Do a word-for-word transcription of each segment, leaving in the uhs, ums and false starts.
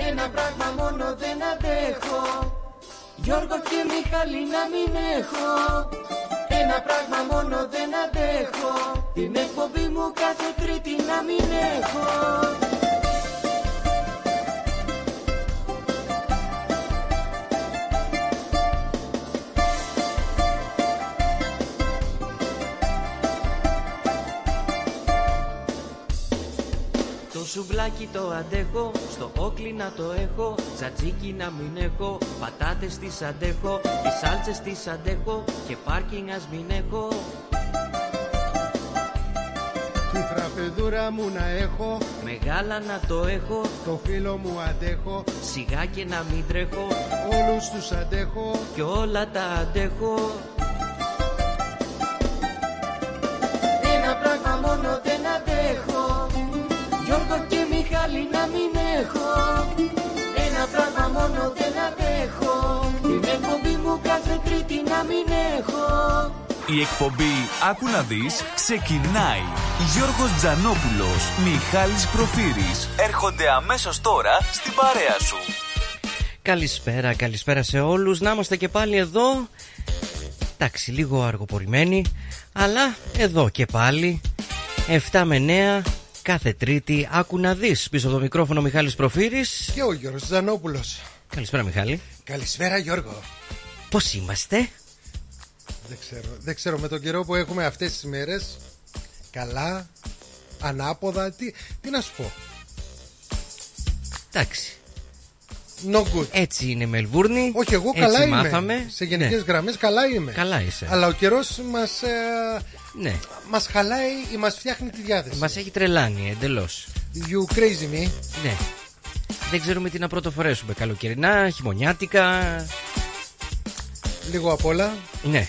Ένα πράγμα μόνο δεν αντέχω, Γιώργο και Μιχάλη να μην έχω. Ένα πράγμα μόνο δεν αντέχω, την εκπομπή μου κάθε Τρίτη να μην έχω. Το σουβλάκι το αντέχω, στο όκλι να το έχω, τζατζίκι να μην έχω, πατάτες τις αντέχω, τις σάλτσες τις αντέχω και πάρκινγκ ας μην έχω. Τη φραπεδούρα μου να έχω, μεγάλα να το έχω, το φίλο μου αντέχω, σιγά και να μην τρέχω, όλους τους αντέχω και όλα τα αντέχω. Ένα πράγμα μόνο δεν αντέχω, Γιώργο και Μιχάλη να μην έχω. Ένα πράγμα μόνο δεν αντέχω, την εκπομπή μου κάθε Τρίτη να μην έχω. Η εκπομπή «Άκου να δεις» ξεκινάει. Γιώργος Τζανόπουλος, Μιχάλης Προφύρης έρχονται αμέσως τώρα στην παρέα σου. Καλησπέρα, καλησπέρα σε όλους. Να είμαστε και πάλι εδώ. Εντάξει, λίγο αργοπορημένοι, αλλά εδώ και πάλι εφτά με εννέα κάθε Τρίτη. Άκου να δεις. Πίσω από το μικρόφωνο Μιχάλης Προφύρης και ο Γιώργος Τζανόπουλος. Καλησπέρα Μιχάλη. Καλησπέρα Γιώργο. Πώς είμαστε? Δεν ξέρω, δεν ξέρω με τον καιρό που έχουμε αυτές τις μέρες. Καλά, ανάποδα, τι, τι να σου πω. Εντάξει, no good. Έτσι είναι η Μελβούρνη. Όχι, εγώ έτσι καλά είμαι. Μάθαμε. Σε γενικές ναι. γραμμές καλά είμαι. Καλά είσαι. Αλλά ο καιρός μας, ε, ναι. μας χαλάει ή μας φτιάχνει τη διάθεση. Μας έχει τρελάνει εντελώς. You crazy me. Ναι. Δεν ξέρουμε τι να πρωτοφορέσουμε. Καλοκαιρινά, χειμωνιάτικα. Λίγο απ' όλα. Ναι.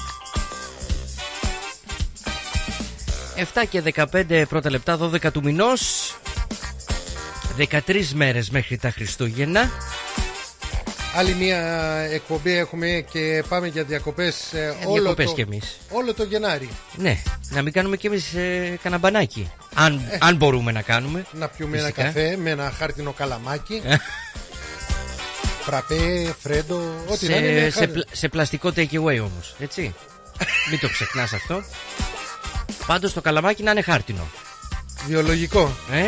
εφτά και δεκαπέντε πρώτα λεπτά, δώδεκα του μηνός. δεκατρείς μέρες μέχρι τα Χριστούγεννα. Άλλη μια εκπομπή έχουμε και πάμε για διακοπές, ε, όλο, διακοπές το, κι εμείς. όλο το Γενάρη. Ναι, να μην κάνουμε κι εμείς ε, καναμπανάκι. Αν, ε, αν μπορούμε να κάνουμε. Να πιούμε φυσικά. ένα καφέ με ένα χάρτινο καλαμάκι. Φραπέ, φρέντο, ό,τι σε, να είναι. σε, πλα, σε πλαστικό take away όμως, έτσι. Μην το ξεχνάς αυτό. Πάντως το καλαμάκι να είναι χάρτινο. Βιολογικό. Ε?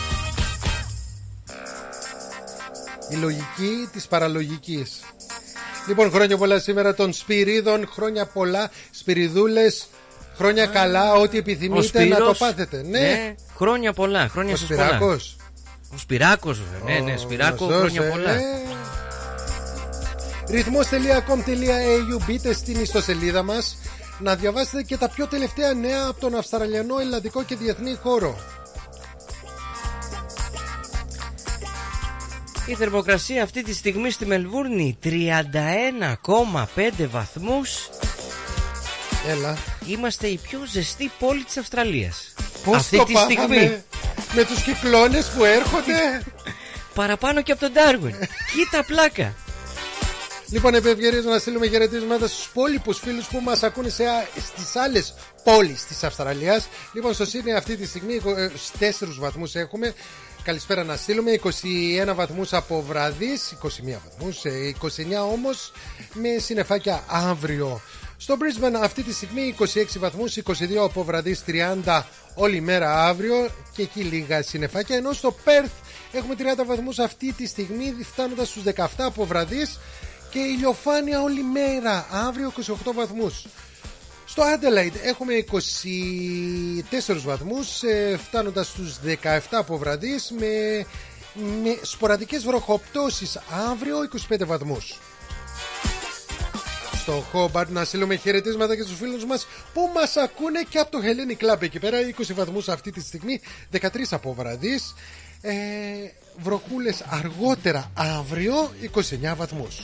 Η λογική της παραλογικής. Λοιπόν, χρόνια πολλά σήμερα των Σπυρίδων. Χρόνια πολλά, Σπυριδούλες. Χρόνια Α, καλά, ό,τι επιθυμείτε Σπύρος, να το πάθετε. Ναι. ναι, χρόνια πολλά, χρόνια σας πολλά. Ο Σπυράκος, ναι, ναι, Σπυράκο, χρόνια πολλά. Ε. ρυθμός τελεία κομ τελεία έι γιου. Μπείτε στην ιστοσελίδα μας να διαβάσετε και τα πιο τελευταία νέα από τον Αυστραλιανό, ελλαδικό και διεθνή χώρο. Η θερμοκρασία αυτή τη στιγμή στη Μελβούρνη τριάντα ένα κόμμα πέντε βαθμούς. Έλα. Είμαστε η πιο ζεστή πόλη της Αυστραλίας. Πώς αυτή το τη πάθαμε στιγμή. Με τους κυκλώνες που έρχονται. Παραπάνω και από τον Ντάρουιν. Κοίτα πλάκα. Λοιπόν, επ' ευκαιρίας να στείλουμε χαιρετίσματα στους υπόλοιπους φίλους που μας ακούνε σε, στις άλλες πόλεις της Αυστραλίας. Λοιπόν, στο Σίδνεϊ αυτή τη στιγμή είκοσι τέσσερις βαθμούς έχουμε. Καλησπέρα να στείλουμε. είκοσι ένα βαθμούς από βραδείς, είκοσι μία βαθμούς, είκοσι εννέα όμως με συννεφάκια αύριο. Στο Brisbane αυτή τη στιγμή είκοσι έξι βαθμούς, είκοσι δύο από βραδείς, τριάντα όλη μέρα αύριο και εκεί λίγα συννεφάκια. Ενώ στο Perth έχουμε τριάντα βαθμούς αυτή τη στιγμή, φτάνοντας στους δεκαεπτά από βραδείς και ηλιοφάνεια όλη μέρα αύριο, είκοσι οκτώ βαθμούς. Στο Adelaide έχουμε είκοσι τέσσερις βαθμούς, φτάνοντας στους δεκαεπτά από βραδείς με, με σποραδικές βροχοπτώσεις αύριο, είκοσι πέντε βαθμούς. Στο Hobart να στείλουμε χαιρετίσματα και στους φίλους μας που μας ακούνε και από το Hellenic Club εκεί πέρα, είκοσι βαθμούς αυτή τη στιγμή, δεκατρείς από βραδείς, ε, βροχούλες αργότερα αύριο, είκοσι εννέα βαθμούς.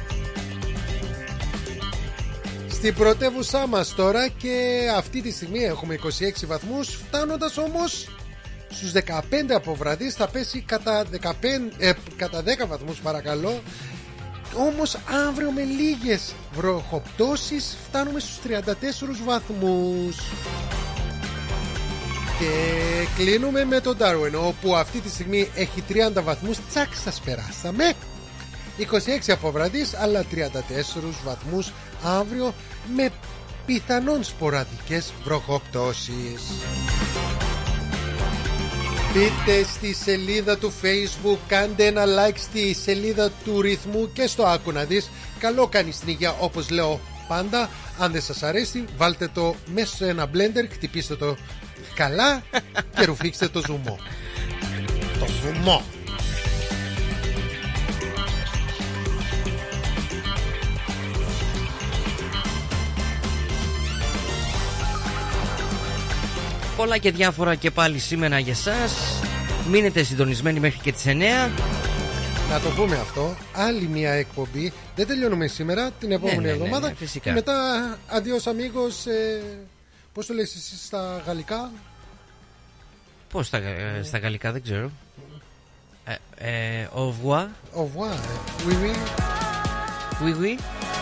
Στην πρωτεύουσά μας τώρα και αυτή τη στιγμή έχουμε είκοσι έξι βαθμούς, φτάνοντας όμως στους δεκαπέντε από βραδείς, θα πέσει κατά, δεκαπέντε, ε, κατά δέκα βαθμούς παρακαλώ. Όμως αύριο με λίγες βροχοπτώσεις φτάνουμε στους τριάντα τέσσερις βαθμούς. Και κλείνουμε με τον Darwin, όπου αυτή τη στιγμή έχει τριάντα βαθμούς. Τσακ, σας περάσαμε. είκοσι έξι από βραδείς, αλλά τριάντα τέσσερις βαθμούς αύριο, με πιθανόν σποραδικές βροχοπτώσεις. Μπείτε στη σελίδα του Facebook, κάντε ένα like στη σελίδα του Ρυθμού και στο Άκου να δεις. Καλό κάνει στην υγεία, όπως λέω πάντα. Αν δεν σας αρέσει, βάλτε το μέσα σε ένα blender, χτυπήστε το καλά και ρουφήξτε το ζουμό. Το ζουμό. Πολλά και διάφορα και πάλι σήμερα για εσάς. Μείνετε συντονισμένοι μέχρι και τις εννιά. Να το πούμε αυτό. Άλλη μια εκπομπή. Δεν τελειώνουμε σήμερα, την επόμενη ναι, ναι, εβδομάδα. ναι, ναι, και μετά adios amigos. Ε, πώς το λες εσύ στα γαλλικά? Πώς στα, ε, στα γαλλικά δεν ξέρω. ε, ε, Au revoir. Au revoir. Oui, oui. Oui, oui.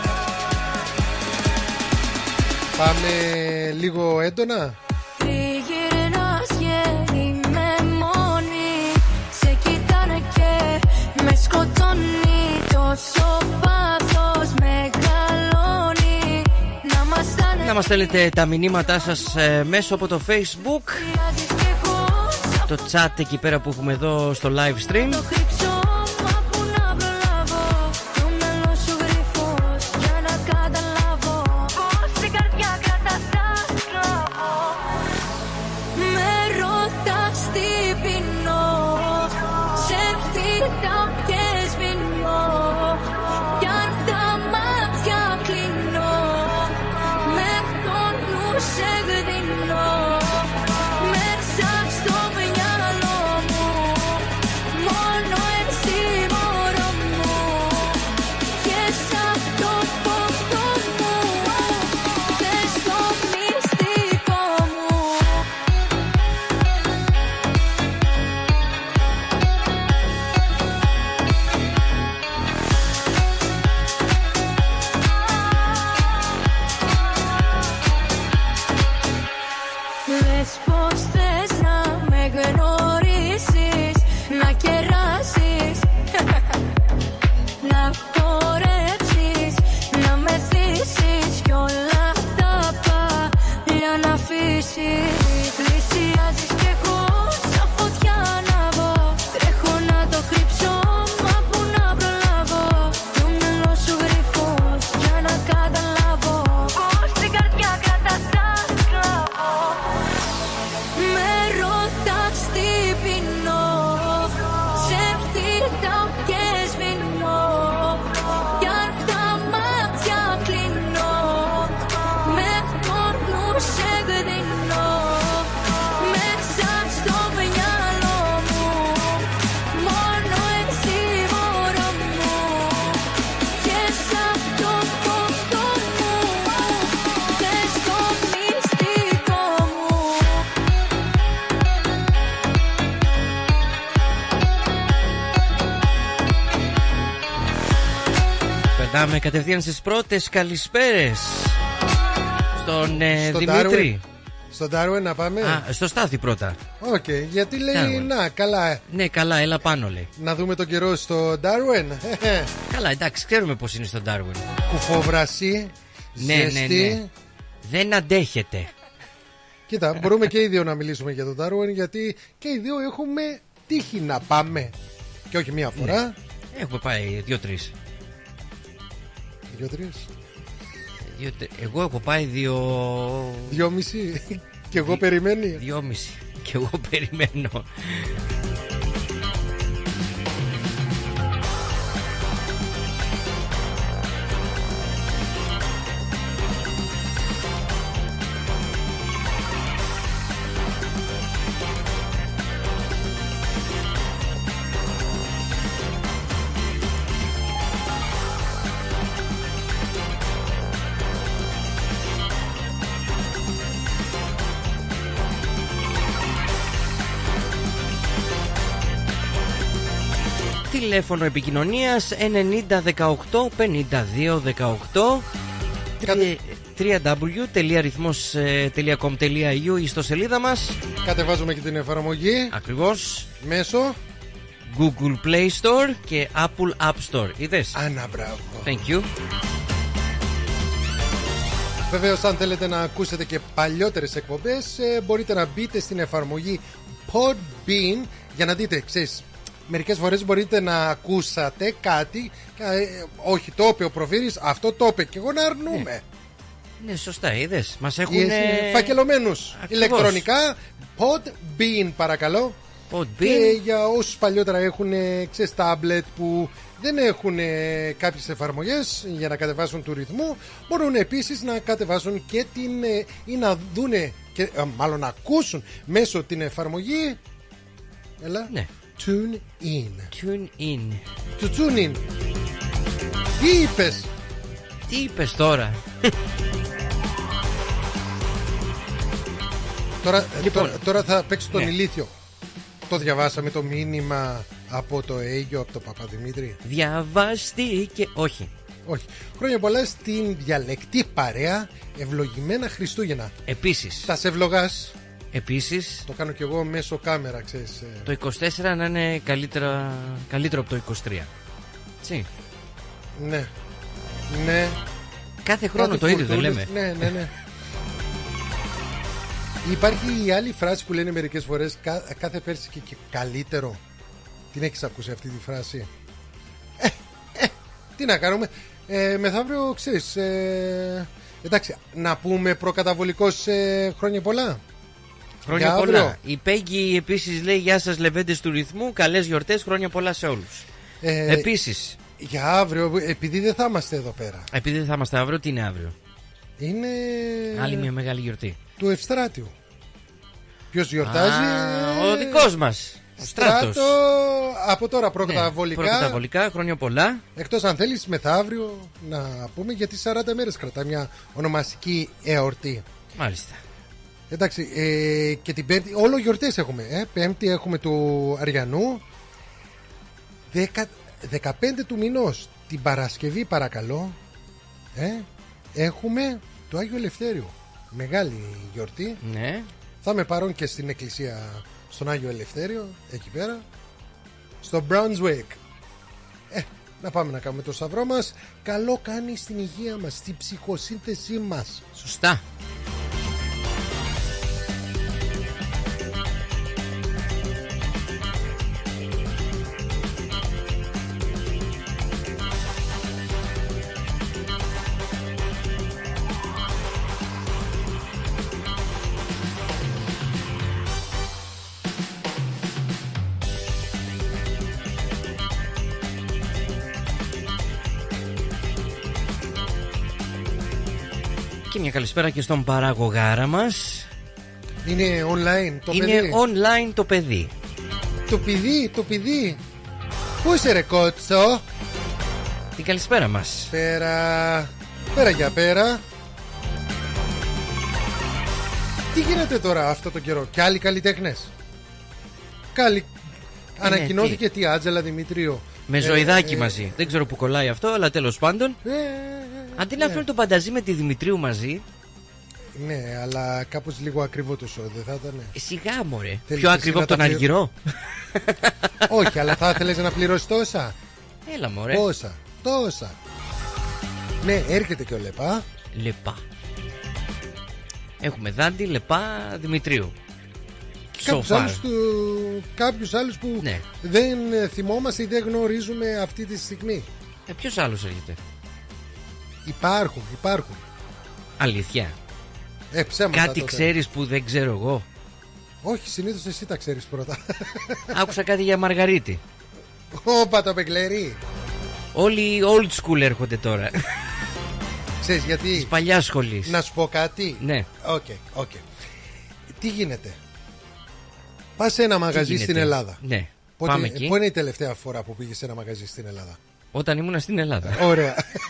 Πάμε λίγο έντονα. Τριγυρνάς και είμαι μόνη. Σε κοιτάνε και με σκοτώνει. Τόσο πάθος μεγαλώνει. Να μας στάνε... Να μας στέλνετε τα μηνύματά σας ε, μέσω από το Facebook, το chat εκεί πέρα που έχουμε εδώ στο live stream. Πλησιάζεις κι εγώ σαν φωτιά ανάβω. Τρέχω να το κρύψω, μα που να προλάβω. Το μυαλό σου γρυφός για να καταλάβω πως την καρδιά κρατάς σαν σκλάβο. Με ρωτάς τι πεινώ, σε φτύχταω και σβηνώ. Κι αν τα μάτια κλείνω, με το νου σε γδινώ. Περνάμε κατευθείαν στις πρώτες καλησπέρες στον ε, Στον Δημήτρη. Darwin. Στον Darwin να πάμε. Α, στο Στάθη πρώτα. Οκ, okay, γιατί λέει Darwin. να, καλά. Ναι, καλά, έλα πάνω λέει. Να δούμε τον καιρό στο Darwin. Καλά, εντάξει, ξέρουμε πως είναι στον Darwin. Κουφοβρασί, Ναι, ζέστη. ναι, ναι. Δεν αντέχεται. Κοίτα, μπορούμε και οι δύο να μιλήσουμε για τον Darwin, γιατί και οι δύο έχουμε τύχει να πάμε. Και όχι μία φορά. Ναι. Έχουμε πάει δύο-τρεις. Δύο-τρεις. Δύο, εγώ έχω πάει δύο. Δυόμιση. Και εγώ περιμένει. Δυόμιση. Και εγώ περιμένω. Τηλέφωνο επικοινωνίας ενενήντα δεκαοκτώ πενήντα δύο δεκαοκτώ. Κατε... double-u double-u double-u τελεία ρυθμός τελεία κομ τελεία ι ου, η ιστοσελίδα μας. Κατεβάζουμε και την εφαρμογή. Ακριβώς. Μέσω Google Play Store και Apple App Store. Είδες? Ανά, μπράβο. Thank you. Βεβαίως, αν θέλετε να ακούσετε και παλιότερες εκπομπές, μπορείτε να μπείτε στην εφαρμογή Podbean για να δείτε, ξέρεις, μερικές φορές μπορείτε να ακούσατε κάτι, ε, όχι το είπε ο Προφύρης, αυτό το είπε και εγώ να αρνούμε. Ναι, ναι, σωστά, είδες. Μας έχουν φακελωμένους ηλεκτρονικά. Podbean, παρακαλώ. Podbean. Και για όσους παλιότερα έχουν, ξέρεις, τάμπλετ που δεν έχουν κάποιες εφαρμογές για να κατεβάσουν του ρυθμού, μπορούν επίσης να κατεβάσουν και την, ή να δούνε και, μάλλον να ακούσουν μέσω την εφαρμογή. Έλα. Ναι. Tune in. Tune in. To tune in. Τι είπες? Τι είπες τώρα? Τώρα, Λοιπόν, τώρα, τώρα θα παίξει τον ναι. ηλίθιο. Το διαβάσαμε το μήνυμα από το Αίγιο, από το Παπαδημήτρη. Διαβάστηκε. Όχι. Όχι. Χρόνια πολλά στην διαλεκτή παρέα. Ευλογημένα Χριστούγεννα. Επίσης. Θα σε ευλογάς. Επίσης. Το κάνω κι εγώ μέσω κάμερα, ξέρεις. Το είκοσι τέσσερα να είναι καλύτερα, καλύτερο από το είκοσι τρία. Έτσι. Ναι. Ναι. Κάθε χρόνο Κάτι το ίδιο δεν φουρτούνες. λέμε. Ναι, ναι, ναι. Υπάρχει η άλλη φράση που λένε μερικές φορές, κά, κάθε πέρσι και, και καλύτερο. Την έχεις ακούσει αυτή τη φράση? Ε, ε, τι να κάνουμε. Ε, μεθαύριο, ξέρεις, ε, εντάξει, να πούμε προκαταβολικός ε, χρόνια πολλά. Χρόνια Για πολλά. αύριο. Η Πέγγι επίσης λέει: γεια σας, λεβέντες του ρυθμού. Καλές γιορτές, χρόνια πολλά σε όλους. Ε, Επίσης. Για αύριο, επειδή δεν θα είμαστε εδώ πέρα. Επειδή δεν θα είμαστε αύριο, τι είναι αύριο? Είναι Άλλη μια μεγάλη γιορτή. του Ευστράτιου. Ποιος γιορτάζει? Α, ο δικός μας. Ο Στράτος. Στράτο, από τώρα προκαταβολικά. Ναι, προκαταβολικά, χρόνια πολλά. Εκτός αν θέλεις μεθαύριο να πούμε, γιατί σαράντα μέρες κρατά μια ονομαστική εορτή. Μάλιστα. Εντάξει, ε, και την Πέμπτη, όλο γιορτές έχουμε. Ε. Πέμπτη έχουμε του Αριανού. Δεκα, δεκαπέντε του μηνός, την Παρασκευή παρακαλώ, ε, έχουμε το Άγιο Ελευθέριο. Μεγάλη γιορτή. Ναι. Θα με πάρουν και στην εκκλησία στον Άγιο Ελευθέριο, εκεί πέρα, στο Brunswick. Ε, να πάμε να κάνουμε το σταυρό μας. Καλό κάνει στην υγεία μας, στην ψυχοσύνθεσή μας. Σωστά. Και μια καλησπέρα και στον παραγωγάρα μας. Είναι online το Είναι παιδί. online το παιδί. Το παιδί, το παιδί. Πού είσαι ρε κότσο? Την καλησπέρα μας. Πέρα. Πέρα για πέρα. Τι γίνεται τώρα αυτό το καιρό? Και άλλοι καλλιτέχνες. Καλη... Ανακοινώθηκε τι, Άτζελα Δημητρίου. Με Ε, ζωηδάκι ε, μαζί. Δεν ξέρω που κολλάει αυτό, αλλά τέλος πάντων. Ε, ε, ε, Αντί να ναι. φέρουν τον Πανταζή με τη Δημητρίου μαζί. Ναι, αλλά κάπως λίγο ακριβό το show, δεν θα ήταν? ε, Σιγά μωρέ. Θέλεις Πιο εσύ ακριβό να από τον τα πλη- Αργυρό. Όχι, αλλά θα ήθελες να πληρώσεις τόσα. Έλα μωρέ. Πόσα, τόσα. Ναι, έρχεται και ο Λεπά. Λεπά. Έχουμε Δάντη, Λεπά, Δημητρίου. Κάποιους So far. άλλους, του... κάποιους άλλους που Ναι. δεν θυμόμαστε ή δεν γνωρίζουμε αυτή τη στιγμή. Ε, ποιος άλλος έρχεται? Υπάρχουν, υπάρχουν. Αλήθεια. Ε, ψέματα Κάτι τότε. ξέρεις που δεν ξέρω εγώ? Όχι, συνήθως εσύ τα ξέρεις πρώτα. Άκουσα κάτι για Μαργαρίτη. Όπα το πεγκλερί. Όλοι old school έρχονται τώρα. Ξέρεις Της γιατί? παλιάς σχολής. Να σου πω κάτι. Ναι. Οκ, οκ. Τι γίνεται? Πας σε ένα μαγαζί γίνεται? στην Ελλάδα. Ναι. Πότε, Πάμε εκεί. πού είναι η τελευταία φορά που πήγες σε ένα μαγαζί στην Ελλάδα? Όταν ήμουν στην Ελλάδα. Ωραία.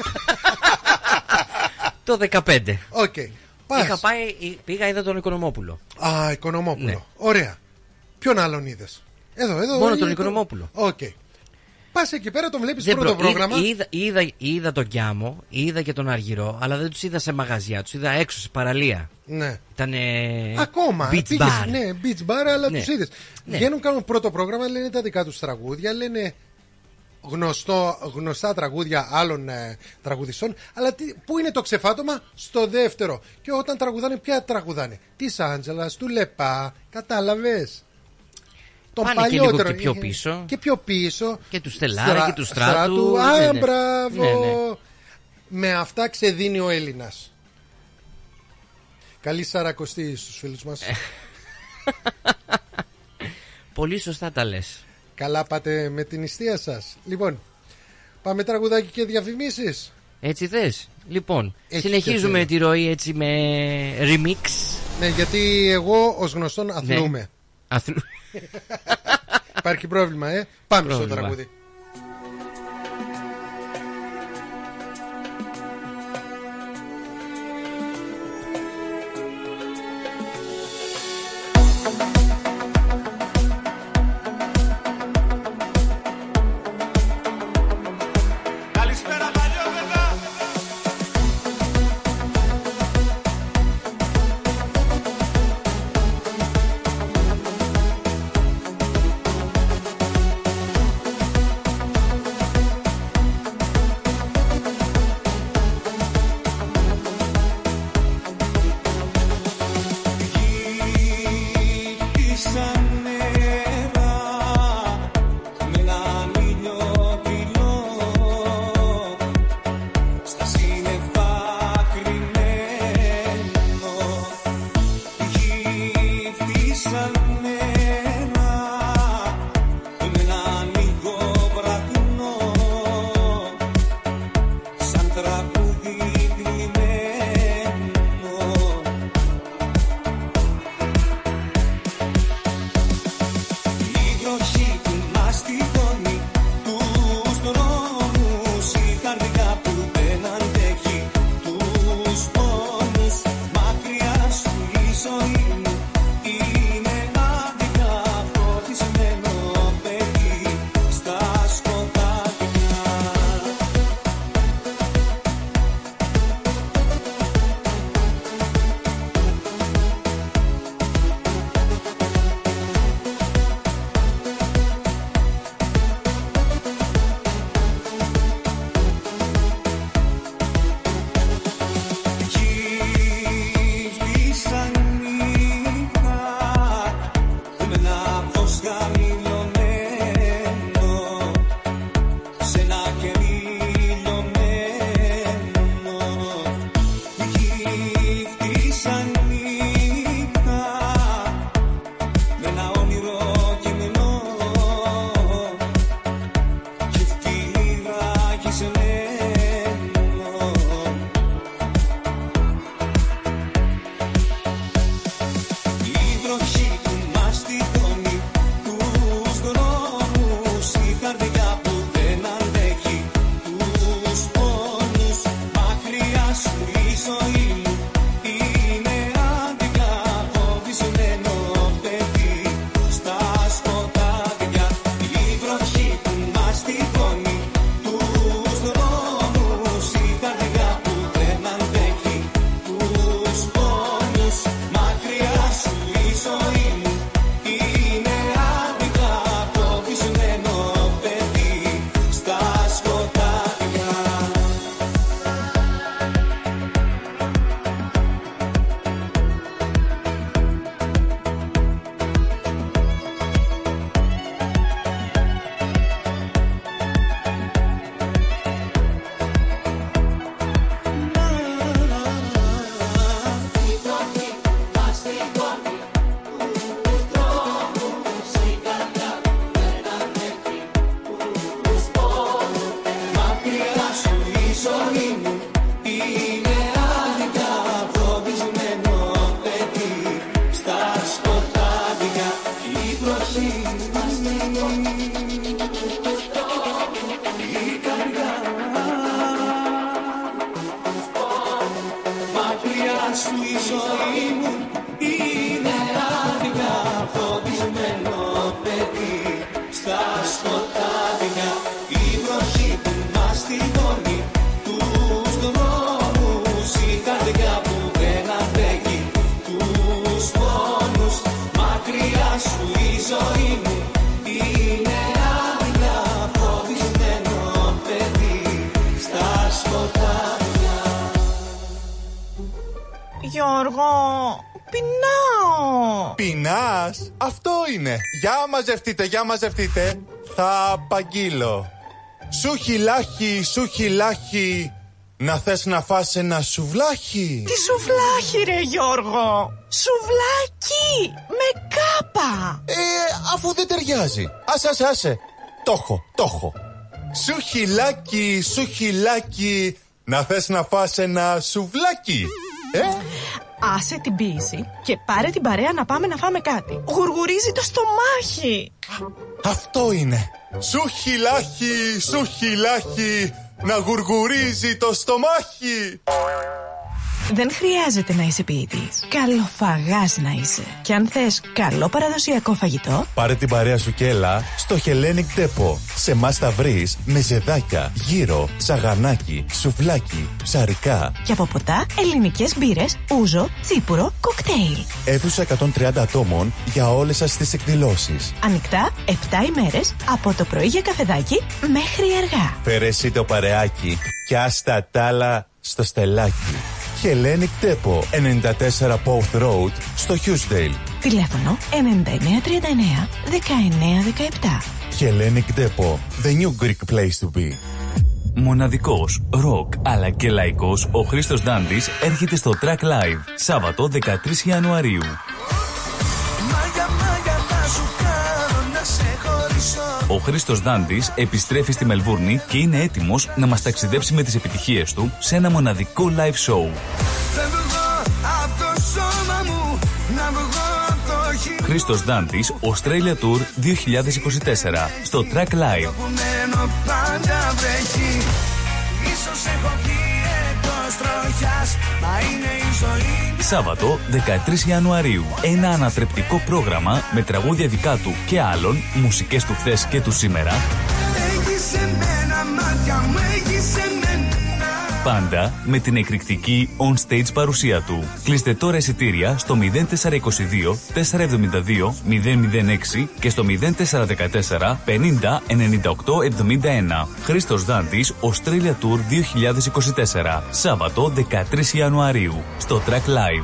Το δεκαπέντε. Οκ. Πας. Είχα πάει, πήγα, είδα τον Οικονομόπουλο. Α, Οικονομόπουλο. Ναι. Ωραία. Ποιον άλλον είδες? Εδώ, εδώ. Μόνο είναι τον το- Οικονομόπουλο. Οκ. Πας εκεί πέρα, τον βλέπεις Δεν πρώτο προ... πρόγραμμα. Είδα, είδα, είδα τον Γκιάμο, είδα και τον Αργυρό, αλλά δεν τους είδα σε μαγαζιά, τους είδα έξω σε παραλία. Ναι. Ήτανε Ακόμα. beach πήγες, bar. Ναι, beach bar, αλλά Ναι. τους είδες. Ναι. Βγαίνουν, κάνουν πρώτο πρόγραμμα, λένε τα δικά τους τραγούδια, λένε γνωστό, γνωστά τραγούδια άλλων ε, τραγουδιστών. Αλλά τι, πού είναι το ξεφάτωμα? Στο δεύτερο. Και όταν τραγουδάνε, ποια τραγουδάνε? Της Άντζελας, του Λεπά. Κατάλαβες? Τον Πάνε και λίγο και πιο πίσω. Και πιο πίσω. Και του Στελάρα Στρα... και του Στράτου. Α, Ναι, ναι. μπράβο. Ναι, ναι. Με αυτά ξεδίνει ο Έλληνας. Καλή σαρακοστή στους φίλους μας. Πολύ σωστά τα λες. Καλά πάτε με την νηστεία σας. Λοιπόν, πάμε τραγουδάκι και διαφημίσεις. Έτσι θες? Λοιπόν, Έχει συνεχίζουμε και τη ροή έτσι με remix. Ναι, γιατί εγώ ως γνωστόν αθλούμε. Ναι. Αθλου... Υπάρχει πρόβλημα, ε. Πάμε Πρόβλημα. στο τραγούδι. Στα σκοτάδια Γιώργο. Πεινάω. Πεινάς? Αυτό είναι. Για μαζευτείτε, για μαζευτείτε. Θα απαγγείλω. Σουχιλάχι, σουχιλάχι. Να θες να φας ένα σουβλάχι? Τι σουβλάχι ρε Γιώργο? Σουβλάκι με κάπα. Ε, αφού δεν ταιριάζει. Άσε, άσε, άσε. Το έχω, το έχω. Σουχιλάκι, σουχιλάκι. Να θες να φας ένα σουβλάκι? Ε? Άσε την πίεση και πάρε την παρέα να πάμε να φάμε κάτι. Γουργουρίζει το στομάχι. Αυτό είναι. Σουχιλάχι, σουχιλάχι. Να γουργουρίζει το στομάχι. Δεν χρειάζεται να είσαι ποιητής. Καλοφαγάς να είσαι. Και αν θες καλό παραδοσιακό φαγητό, πάρε την παρέα σου και έλα στο Hellenic Depot. Σε εμάς θα βρεις μεζεδάκια, γύρο, σαγανάκι, σουβλάκι, ψαρικά. Και από ποτά, ελληνικές μπύρες, ούζο, τσίπουρο, κοκτέιλ. Αίθουσα εκατόν τριάντα ατόμων για όλες σας τις εκδηλώσεις. Ανοιχτά επτά ημέρες από το πρωί για καφεδάκι μέχρι αργά. Φέρε εσύ το παρεάκι και άστα τ' άλλα στο στελάκι. Hellenic Depot, ενενήντα τέσσερα Pouth Road, στο Hughesdale. Τηλέφωνο ενενήντα εννέα τριάντα εννέα δεκαεννέα δεκαεπτά. Hellenic Depot, the new Greek place to be. Μοναδικός, ροκ αλλά και λαϊκός, ο Χρήστος Δάντης έρχεται στο Track Live, Σάββατο δεκατρείς Ιανουαρίου. Ο Χρήστος Δάντης επιστρέφει στη Μελβούρνη και είναι έτοιμος να μας ταξιδέψει με τις επιτυχίες του σε ένα μοναδικό live show. Χρήστος Δάντης, Australia Tour δύο χιλιάδες είκοσι τέσσερα στο Track Live. Σάββατο δεκατρείς Ιανουαρίου. Ένα ανατρεπτικό πρόγραμμα με τραγούδια δικά του και άλλων, μουσικές του χθες και του σήμερα. Πάντα με την εκρηκτική on-stage παρουσία του. Κλείστε τώρα εισιτήρια στο μηδέν τέσσερα είκοσι δύο τετρακόσια εβδομήντα δύο μηδέν μηδέν έξι και στο μηδέν τέσσερα δεκατέσσερα πενήντα ενενήντα οκτώ εβδομήντα ένα. Χρήστος Δάντης, Australia Tour δύο χιλιάδες είκοσι τέσσερα. Σάββατο δεκατρείς Ιανουαρίου στο Track Live.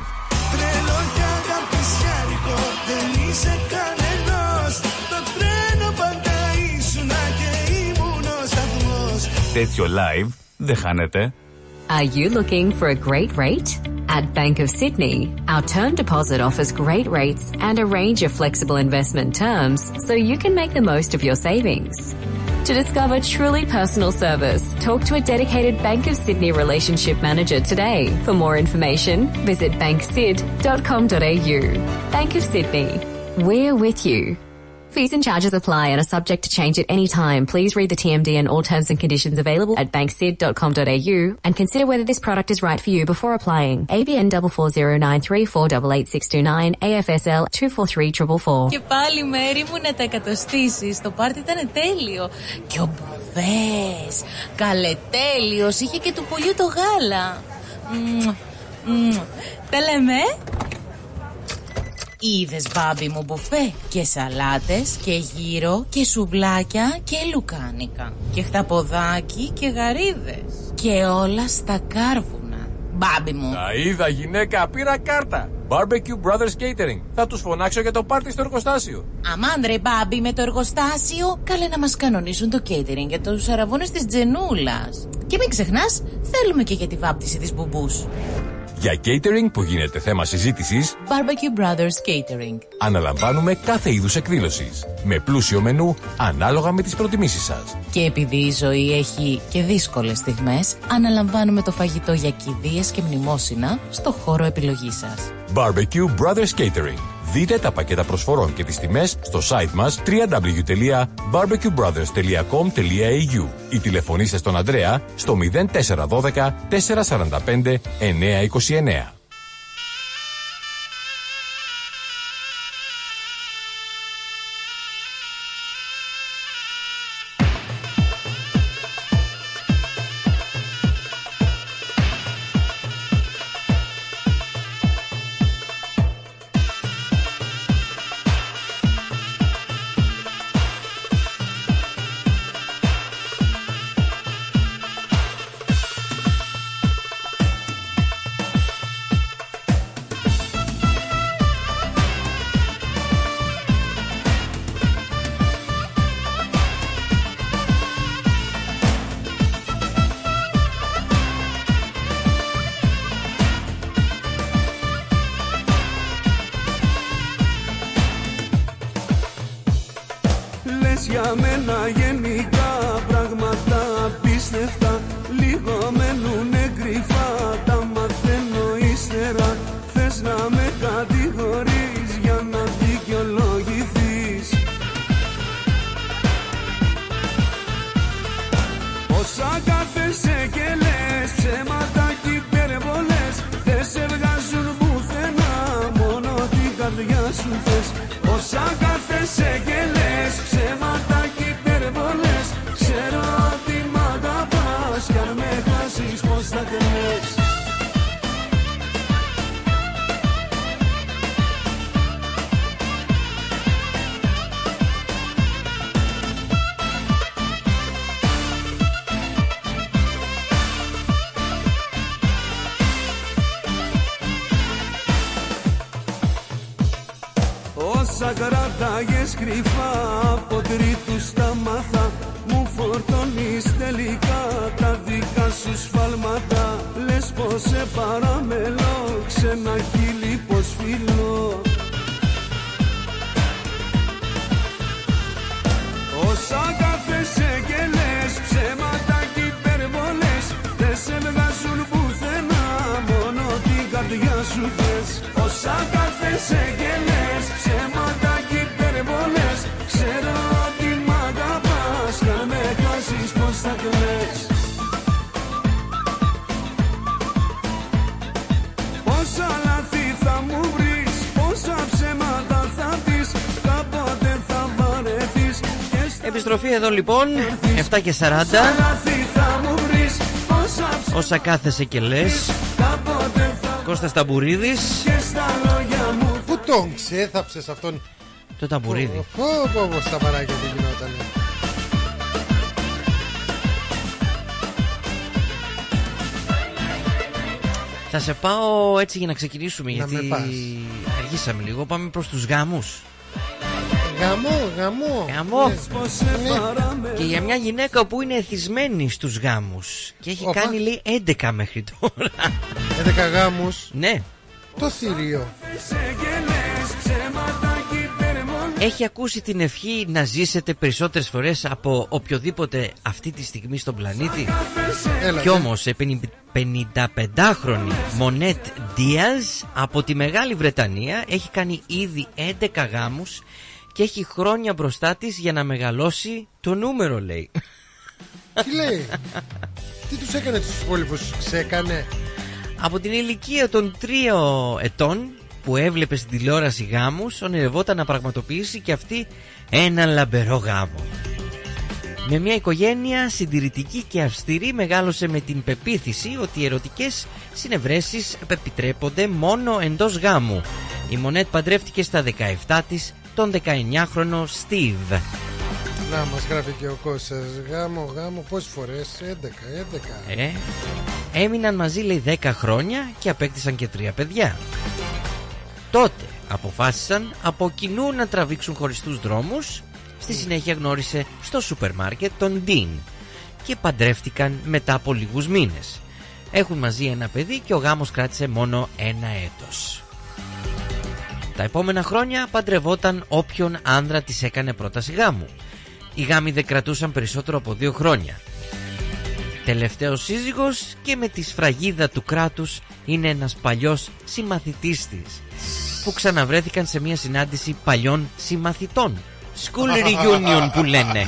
Τέτοιο live δεν χάνετε. Are you looking for a great rate? At Bank of Sydney, our term deposit offers great rates and a range of flexible investment terms so you can make the most of your savings. To discover truly personal service, talk to a dedicated Bank of Sydney relationship manager today. For more information, visit bank sid dot com dot a u. Bank of Sydney. We're with you. Fees and charges apply and are subject to change at any time. Please read the T M D and all terms and conditions available at bank sid dot com dot a u and consider whether this product is right for you before applying. A B N four four zero nine three four eight eight six two nine, A F S L two four three four four four. Και πάλι μέρη μου να τα εκατοστήσεις. Το πάρτι ήταν τέλειο. Και ο Μπουφές, καλετέλειος, είχε και του πουλιού το γάλα. Μμμ, μμμ. Τα λέμε. Είδες μπάμπι μου μπουφέ και σαλάτες και γύρο και σουβλάκια και λουκάνικα και χταποδάκι και γαρίδες και όλα στα κάρβουνα. Μπάμπι μου. Τα είδα γυναίκα, πήρα κάρτα. Barbecue Brothers Catering. Θα τους φωνάξω για το πάρτι στο εργοστάσιο. Αμάν ρε μπάμπι με το εργοστάσιο. Καλέ να μας κανονίσουν το catering για τους αραβώνες της Τζενούλας. Και μην ξεχνάς, θέλουμε και για τη βάπτιση της μπουμπούς. Για catering που γίνεται θέμα συζήτησης, Barbecue Brothers Catering. Αναλαμβάνουμε κάθε είδους εκδήλωσης, με πλούσιο μενού ανάλογα με τις προτιμήσεις σας. Και επειδή η ζωή έχει και δύσκολες στιγμές, αναλαμβάνουμε το φαγητό για κηδείες και μνημόσυνα στο χώρο επιλογής σας. Barbecue Brothers Catering. Δείτε τα πακέτα προσφορών και τις τιμές στο site μας double-u double-u double-u τελεία barbecue brothers τελεία com τελεία a u ή τηλεφωνήστε στον Ανδρέα στο μηδέν τέσσερα ένα δύο τέσσερα τέσσερα πέντε εννέα είκοσι εννέα. μένα γενικά πράγματα απίστευτα. Λίγο μένουνε κρυφά, τα μαθαίνω ύστερα. Θες να με κατηγορείς για να δικαιολογηθείς. Όσα κάθεσαι και λες ψέματα κι υπερβολές, δεν σε βγάζουν πουθενά, μόνο την καρδιά σου θες. Όσα κάθεσαι και λες ψέματα κι υπερβολές, ξέρω ότι μ' αγαπάς κι αν με χάσεις πως θα κλαις. Όσα κρατάγες κρυφά από τρίτους τα μάθα, μου φορτώνεις τελικά τα δικά σου σφάλματα. Λες πως σε παραμελώ, ξένα χείλη πως φιλώ. Όσα κάθεσαι και λες ψέματα κι υπερβολές, δεν σε βγάζουν πουθενά, μόνο την καρδιά σου θες. Όσα κάθεσαι και λες ψέματα κι υπερβολές, ξέρω ότι μ' αγαπάς κι αν με χάσεις πως θα κλαις. Πόσα λάθη θα μου βρεις, πόσα ψέματα θα πεις, κάποτε θα βαρεθείς. Επιστροφή εδώ λοιπόν, επτά και σαράντα. Όσα κάθεσαι και λες, Κώστας Ταμπουρίδης. Πού τον ξέθαψες αυτόν το Ταμπουρίδη? Πω πω πω στα παράκια τι γινότανε. Θα σε πάω έτσι για να ξεκινήσουμε, να γιατί αργήσαμε λίγο. Πάμε προς τους γάμους. Γαμό, γαμό. Γαμό. Ναι. Και για μια γυναίκα που είναι εθισμένη στους γάμους και έχει Οπα. κάνει λέει έντεκα μέχρι τώρα. έντεκα γάμους. Ναι. Το θηρίο. Έχει ακούσει την ευχή να ζήσετε περισσότερες φορές από οποιοδήποτε αυτή τη στιγμή στον πλανήτη. Έλα, Κι όμως η πενηνταπεντάχρονη Μονέτ Ντίαζ από τη Μεγάλη Βρετανία έχει κάνει ήδη έντεκα γάμους και έχει χρόνια μπροστά της για να μεγαλώσει το νούμερο, λέει. Τι λέει? Τι τους έκανε τους υπόλοιπους, ξέκανε? Από την ηλικία των τριών ετών που έβλεπε στην τηλεόραση γάμους, ονειρευόταν να πραγματοποιήσει και αυτή ένα λαμπερό γάμο. Με μια οικογένεια συντηρητική και αυστηρή, μεγάλωσε με την πεποίθηση ότι οι ερωτικές συνευρέσεις επιτρέπονται μόνο εντός γάμου. Η Μονέτ παντρεύτηκε στα δεκαεπτά της τον δεκαεννιάχρονο Στίβ. Να μας γράφει και ο Κώστας. Γάμο, γάμο, πόσες φορές? έντεκα, έντεκα. Ε, έμειναν μαζί λέει δέκα χρόνια και απέκτησαν και τρία παιδιά. Τότε αποφάσισαν από κοινού να τραβήξουν χωριστούς δρόμους. Στη συνέχεια γνώρισε στο σούπερ μάρκετ τον Dean και παντρεύτηκαν μετά από λίγους μήνες. Έχουν μαζί ένα παιδί και ο γάμος κράτησε μόνο ένα έτος. Τα επόμενα χρόνια παντρευόταν όποιον άνδρα της έκανε πρόταση γάμου. Οι γάμοι δεν κρατούσαν περισσότερο από δύο χρόνια. Τελευταίος σύζυγος και με τη σφραγίδα του κράτους είναι ένας παλιός συμμαθητής της, που ξαναβρέθηκαν σε μια συνάντηση παλιών συμμαθητών. School reunion που λένε.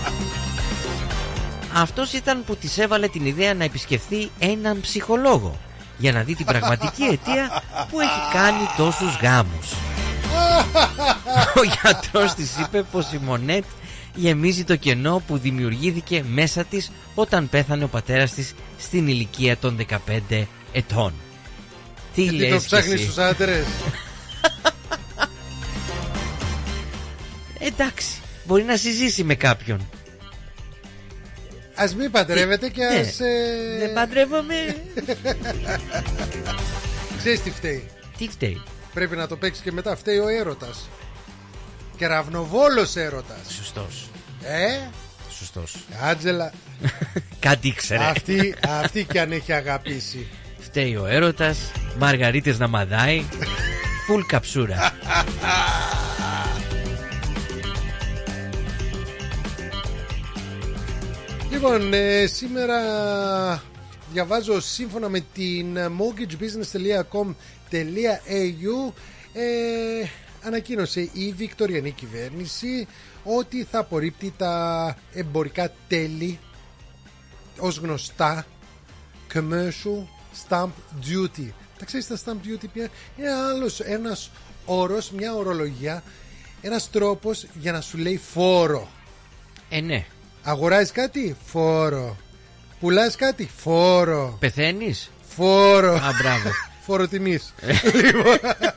Αυτός ήταν που της έβαλε την ιδέα να επισκεφθεί έναν ψυχολόγο για να δει την πραγματική αιτία που έχει κάνει τόσους γάμους. Ο γιατρός της είπε πως η Μονέτ γεμίζει το κενό που δημιουργήθηκε μέσα της όταν πέθανε ο πατέρας της στην ηλικία των δεκαπέντε ετών. Τι Γιατί λες το ψάχνεις εσύ? στους άντρες? Εντάξει, μπορεί να συζήσει με κάποιον. Ας μην παντρεύεται και Ναι. ας... ε, Δεν παντρεύομαι. Ξέρεις τι φταίει? Τι φταίει? Πρέπει να το παίξεις και μετά. Φταίει ο έρωτας. Κεραυνοβόλος έρωτας. Σωστός. Ε, Σωστός. Άντζελα. Κάτι ήξερε. Αυτή, αυτή κι αν έχει αγαπήσει. Φταίει ο έρωτας. Μαργαρίτες να μαδάει. Φουλ καψούρα. Λοιπόν, ε, σήμερα διαβάζω σύμφωνα με την mortgagebusiness.com.au ε, ανακοίνωσε η βικτωριανή κυβέρνηση ότι θα απορρίπτει τα εμπορικά τέλη, ως γνωστά commercial stamp duty. Τα ξέρεις τα stamp duty πια? Είναι άλλος ένας όρος, μια ορολογία, ένας τρόπος για να σου λέει φόρο. Ε, ναι. Αγοράζεις κάτι? Φόρο. Πουλάς κάτι? Φόρο. Πεθαίνεις? Φόρο. Α, μπράβο. Φόρο τιμής. Λοιπόν,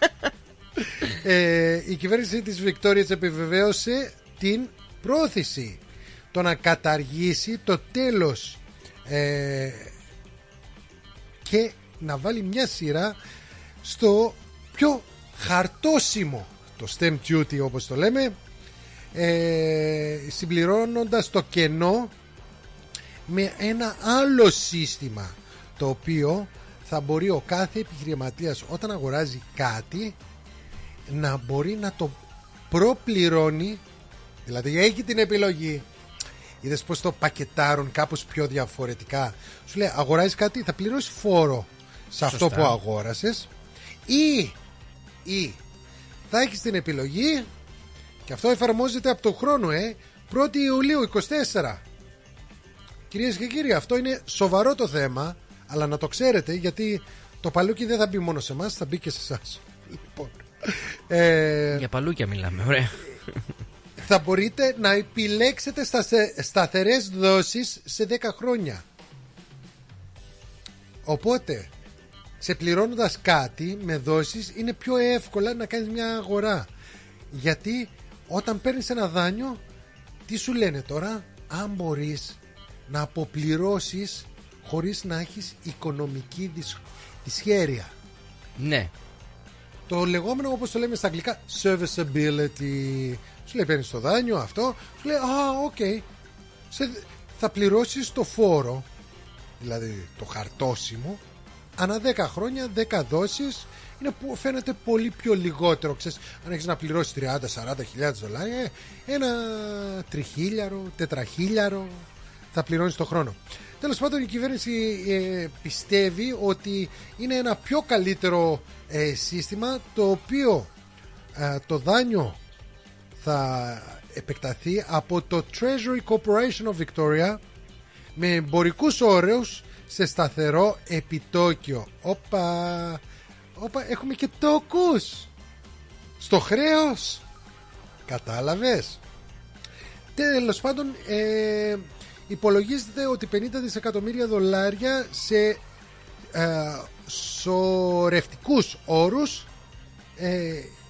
ε, η κυβέρνηση της Βικτόριας επιβεβαίωσε την πρόθεση το να καταργήσει το τέλος ε, και να βάλει μια σειρά στο πιο χαρτόσιμο, το stamp duty όπως το λέμε, ε, συμπληρώνοντας το κενό με ένα άλλο σύστημα, το οποίο θα μπορεί ο κάθε επιχειρηματίας όταν αγοράζει κάτι να μπορεί να το προπληρώνει. Δηλαδή έχει την επιλογή. Είδες πως το πακετάρουν κάπως πιο διαφορετικά? Σου λέει αγοράζεις κάτι, θα πληρώσεις φόρο σε αυτό που αγόρασες, ή, ή θα έχεις την επιλογή, και αυτό εφαρμόζεται από το χρόνο ε, πρώτη Ιουλίου είκοσι τέσσερα. Κυρίες και κύριοι, αυτό είναι σοβαρό το θέμα, αλλά να το ξέρετε, γιατί το παλούκι δεν θα μπει μόνο σε εμάς, θα μπει και σε εσάς. Λοιπόν, ε, για παλούκια μιλάμε, ωραία. Θα μπορείτε να επιλέξετε στα σταθερές δόσεις σε δέκα χρόνια. Οπότε, ξεπληρώνοντας κάτι με δόσεις, είναι πιο εύκολα να κάνεις μια αγορά. Γιατί όταν παίρνεις ένα δάνειο, τι σου λένε τώρα? Αν μπορείς να αποπληρώσεις χωρίς να έχεις οικονομική δυσ... δυσχέρεια. Ναι. Το λεγόμενο, όπως το λέμε στα αγγλικά, serviceability. Σου λέει παίρνεις το δάνειο αυτό, σου λέει α, οκ, okay. Θα πληρώσεις το φόρο, δηλαδή το χαρτόσιμο, ανά δέκα χρόνια, δέκα δόσεις. Είναι που φαίνεται πολύ πιο λιγότερο. Ξέρεις, αν έχεις να πληρώσεις τριάντα με σαράντα χιλιάδες δολάρια, ένα τριχίλιαρο, τετραχίλιαρο θα πληρώνεις το χρόνο. Τέλος πάντων, η κυβέρνηση ε, πιστεύει ότι είναι ένα πιο καλύτερο ε, σύστημα, το οποίο ε, το δάνειο θα επεκταθεί από το Treasury Corporation of Victoria με εμπορικούς όρους σε σταθερό επιτόκιο. Όπα, όπα, έχουμε και τόκους στο χρέος. Κατάλαβες? Τέλος πάντων, ε, υπολογίζεται ότι πενήντα δισεκατομμύρια δολάρια σε ε, σορευτικούς όρους ε,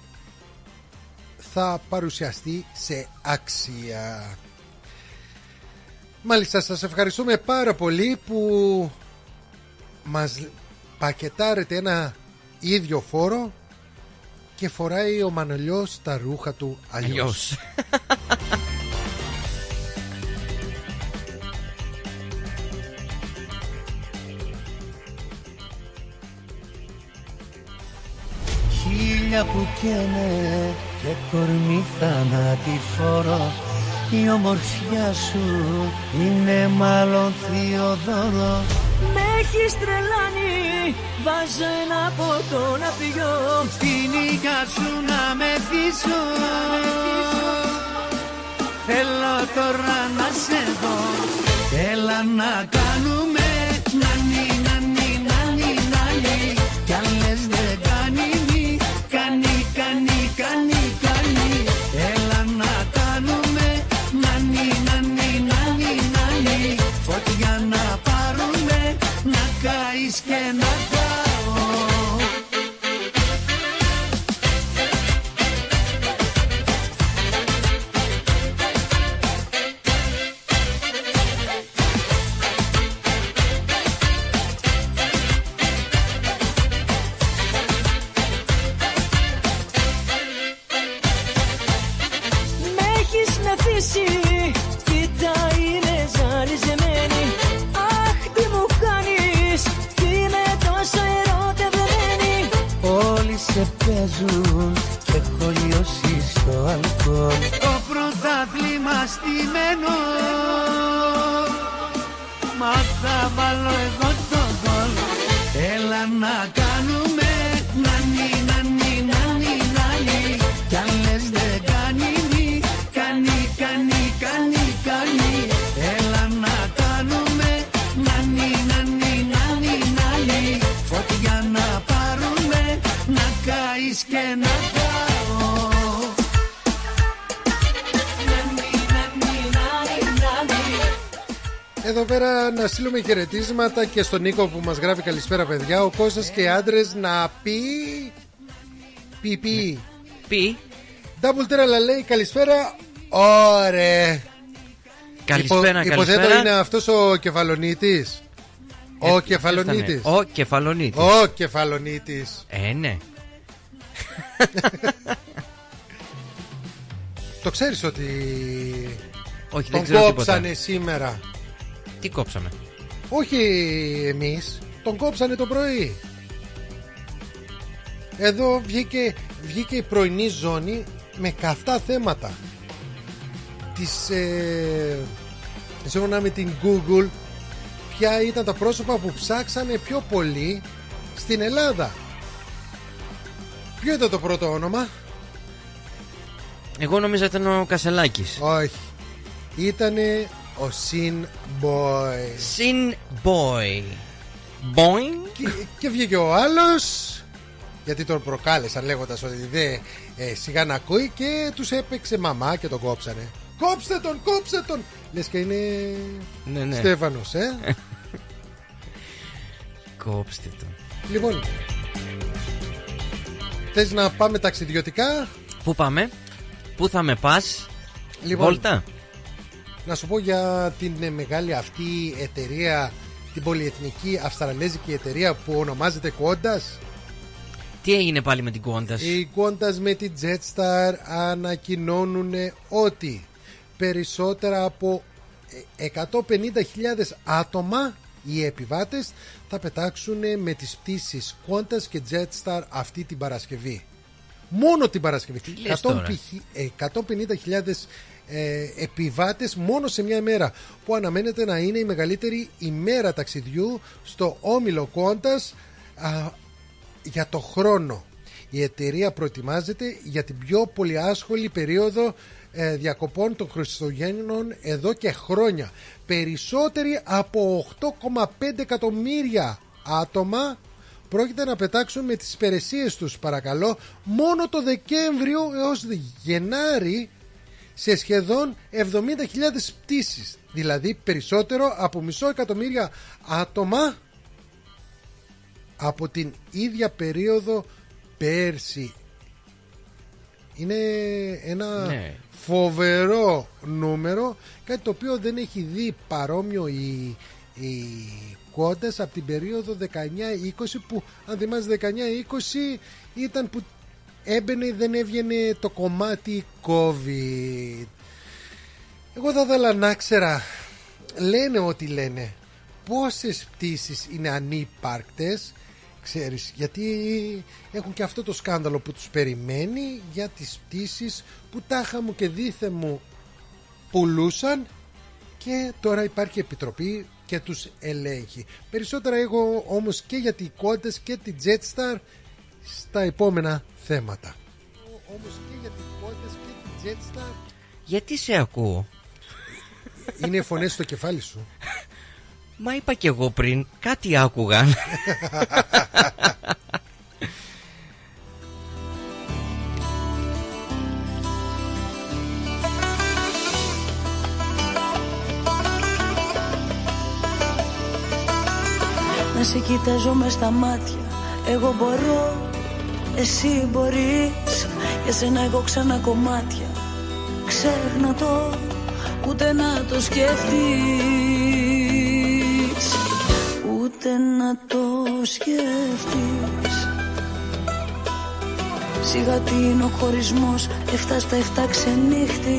θα παρουσιαστεί σε αξία. Μάλιστα, σας ευχαριστούμε πάρα πολύ που μας πακετάρετε ένα ίδιο φόρο και φοράει ο Μανολιός τα ρούχα του αλλιώς. Χίλια που καίνε και κορμί θανατηφόρο, η ομορφιά σου είναι μάλλον Θεοδόρο. Με έχεις τρελάνει, βάζω ένα ποτό να πιω, στην υγειά σου να μεθύσω. Θέλω τώρα να σε δω, έλα να κάνουμε νάνι, νάνι, νάνι, νάνι. Κι αν λες δεν κάνει, κάνει, κάνει, κάνει, κάνει. Έλα να κάνουμε νάνι, νάνι, νάνι, νάνι. Φωτιά να πάρουμε, να καείς και να κάω. Κοίτα, είναι ζαλιζεμένη. Αχ, τι μου κάνεις, είμαι τόσο ερωτευμένη. Όλοι σε παίζουν και έχω λιώσει στο αλκοόλ. Το πρωτάθλημα στημένο, θα βάλω εγώ το γκολ. Έλα να κάνουμε νάνι, νάνι, νάνι, νάνι. Κι αν λες δεν κάνει, κάνει, κάνει, κάνει, κάνει. Έλα να κάνουμε νάνι, νάνι, νάνι, νάνι. Φωτιά να πάρουμε, να καείς και να κάω. Εδώ πέρα να στείλουμε χαιρετίσματα και στον Νίκο που μας γράφει καλησπέρα παιδιά. Ο Κώστας και οι άντρες να πει Πει πει Πει Double Terrala λέει καλησπέρα. Ωραία. Καλησπέρα, Υπο, καλησπέρα. Υποθέτω είναι αυτός ο Κεφαλονίτης. ε, Ο Κεφαλονίτης Ο Κεφαλονίτης Ο Κεφαλονίτης Ε ναι. Το ξέρεις ότι Όχι, τον δεν ξέρω κόψανε τίποτα. σήμερα? Τι κόψαμε? Όχι εμείς. Τον κόψανε το πρωί. Εδώ βγήκε, βγήκε η πρωινή ζώνη με καυτά θέματα. Της, ε, σύμφωνα με την Google, ποια ήταν τα πρόσωπα που ψάξανε πιο πολύ στην Ελλάδα. Ποιο ήταν το πρώτο όνομα? Εγώ νόμιζα ήταν ο Κασελάκης. Όχι. Ήτανε ο Sin Boy. Sin Boy. Boing. Και, και βγήκε ο άλλος, γιατί τον προκάλεσαν λέγοντας ότι δεν ε, σιγά να ακούει, και τους έπαιξε μαμά και τον κόψανε. Κόψτε τον, κόψτε τον. Λες και είναι Ναι, ναι. Στέφανος, ε. Κόψτε τον. Λοιπόν, θες να πάμε ταξιδιωτικά? Πού πάμε? Πού θα με πας? Λοιπόν, Βόλτα. να σου πω για την ε, μεγάλη αυτή εταιρεία, την πολυεθνική αυστραλέζικη εταιρεία που ονομάζεται Qantas. Τι έγινε πάλι με την Qantas? Οι Qantas με την Jetstar ανακοινώνουν ότι περισσότερα από εκατόν πενήντα χιλιάδες άτομα, οι επιβάτες, θα πετάξουν με τις πτήσεις Qantas και Jetstar αυτή την Παρασκευή. Μόνο την Παρασκευή. εκατόν πενήντα χιλιάδες ε, επιβάτες μόνο σε μια ημέρα, που αναμένεται να είναι η μεγαλύτερη ημέρα ταξιδιού στο όμιλο Qantas α, για το χρόνο. Η εταιρεία προετοιμάζεται για την πιο πολυάσχολη περίοδο ε, διακοπών των Χριστουγέννων εδώ και χρόνια. Περισσότεροι από οκτώ κόμμα πέντε εκατομμύρια άτομα πρόκειται να πετάξουν με τις υπηρεσίες τους, παρακαλώ, μόνο το Δεκέμβριο έως Γενάρη, σε σχεδόν εβδομήντα χιλιάδες πτήσεις. Δηλαδή περισσότερο από μισό εκατομμύρια άτομα από την ίδια περίοδο πέρσι. Είναι ένα ναι. φοβερό νούμερο, κάτι το οποίο δεν έχει δει παρόμοιο η, η Qantas από την περίοδο δεκαεννιά είκοσι, που αν θυμάσαι δεκαεννιά είκοσι ήταν που έμπαινε, δεν έβγαινε το κομμάτι COVID. Εγώ θα ήθελα να ξέρα, λένε ότι λένε, πόσες πτήσεις είναι ανύπαρκτες, ξέρεις, γιατί έχουν και αυτό το σκάνδαλο που τους περιμένει για τις πτήσεις που τάχα μου και δίθε μου πουλούσαν, και τώρα υπάρχει επιτροπή και τους ελέγχει. Περισσότερα εγώ όμως και για την Qantas και την Jetstar στα επόμενα θέματα. Όμως και για την Qantas και την Jetstar. Γιατί σε ακούω? Είναι φωνές στο κεφάλι σου. Μα είπα κι εγώ πριν, κάτι άκουγαν. Να σε κοιτάζω μες στα μάτια, εγώ μπορώ, εσύ μπορείς. Για σένα εγώ ξανά κομμάτια, ξέχνα το, ούτε να το σκεφτείς, ούτε να το σκεφτείς. Σιγά τι είναι ο χωρισμός, εφτά στα εφτά ξενύχτη,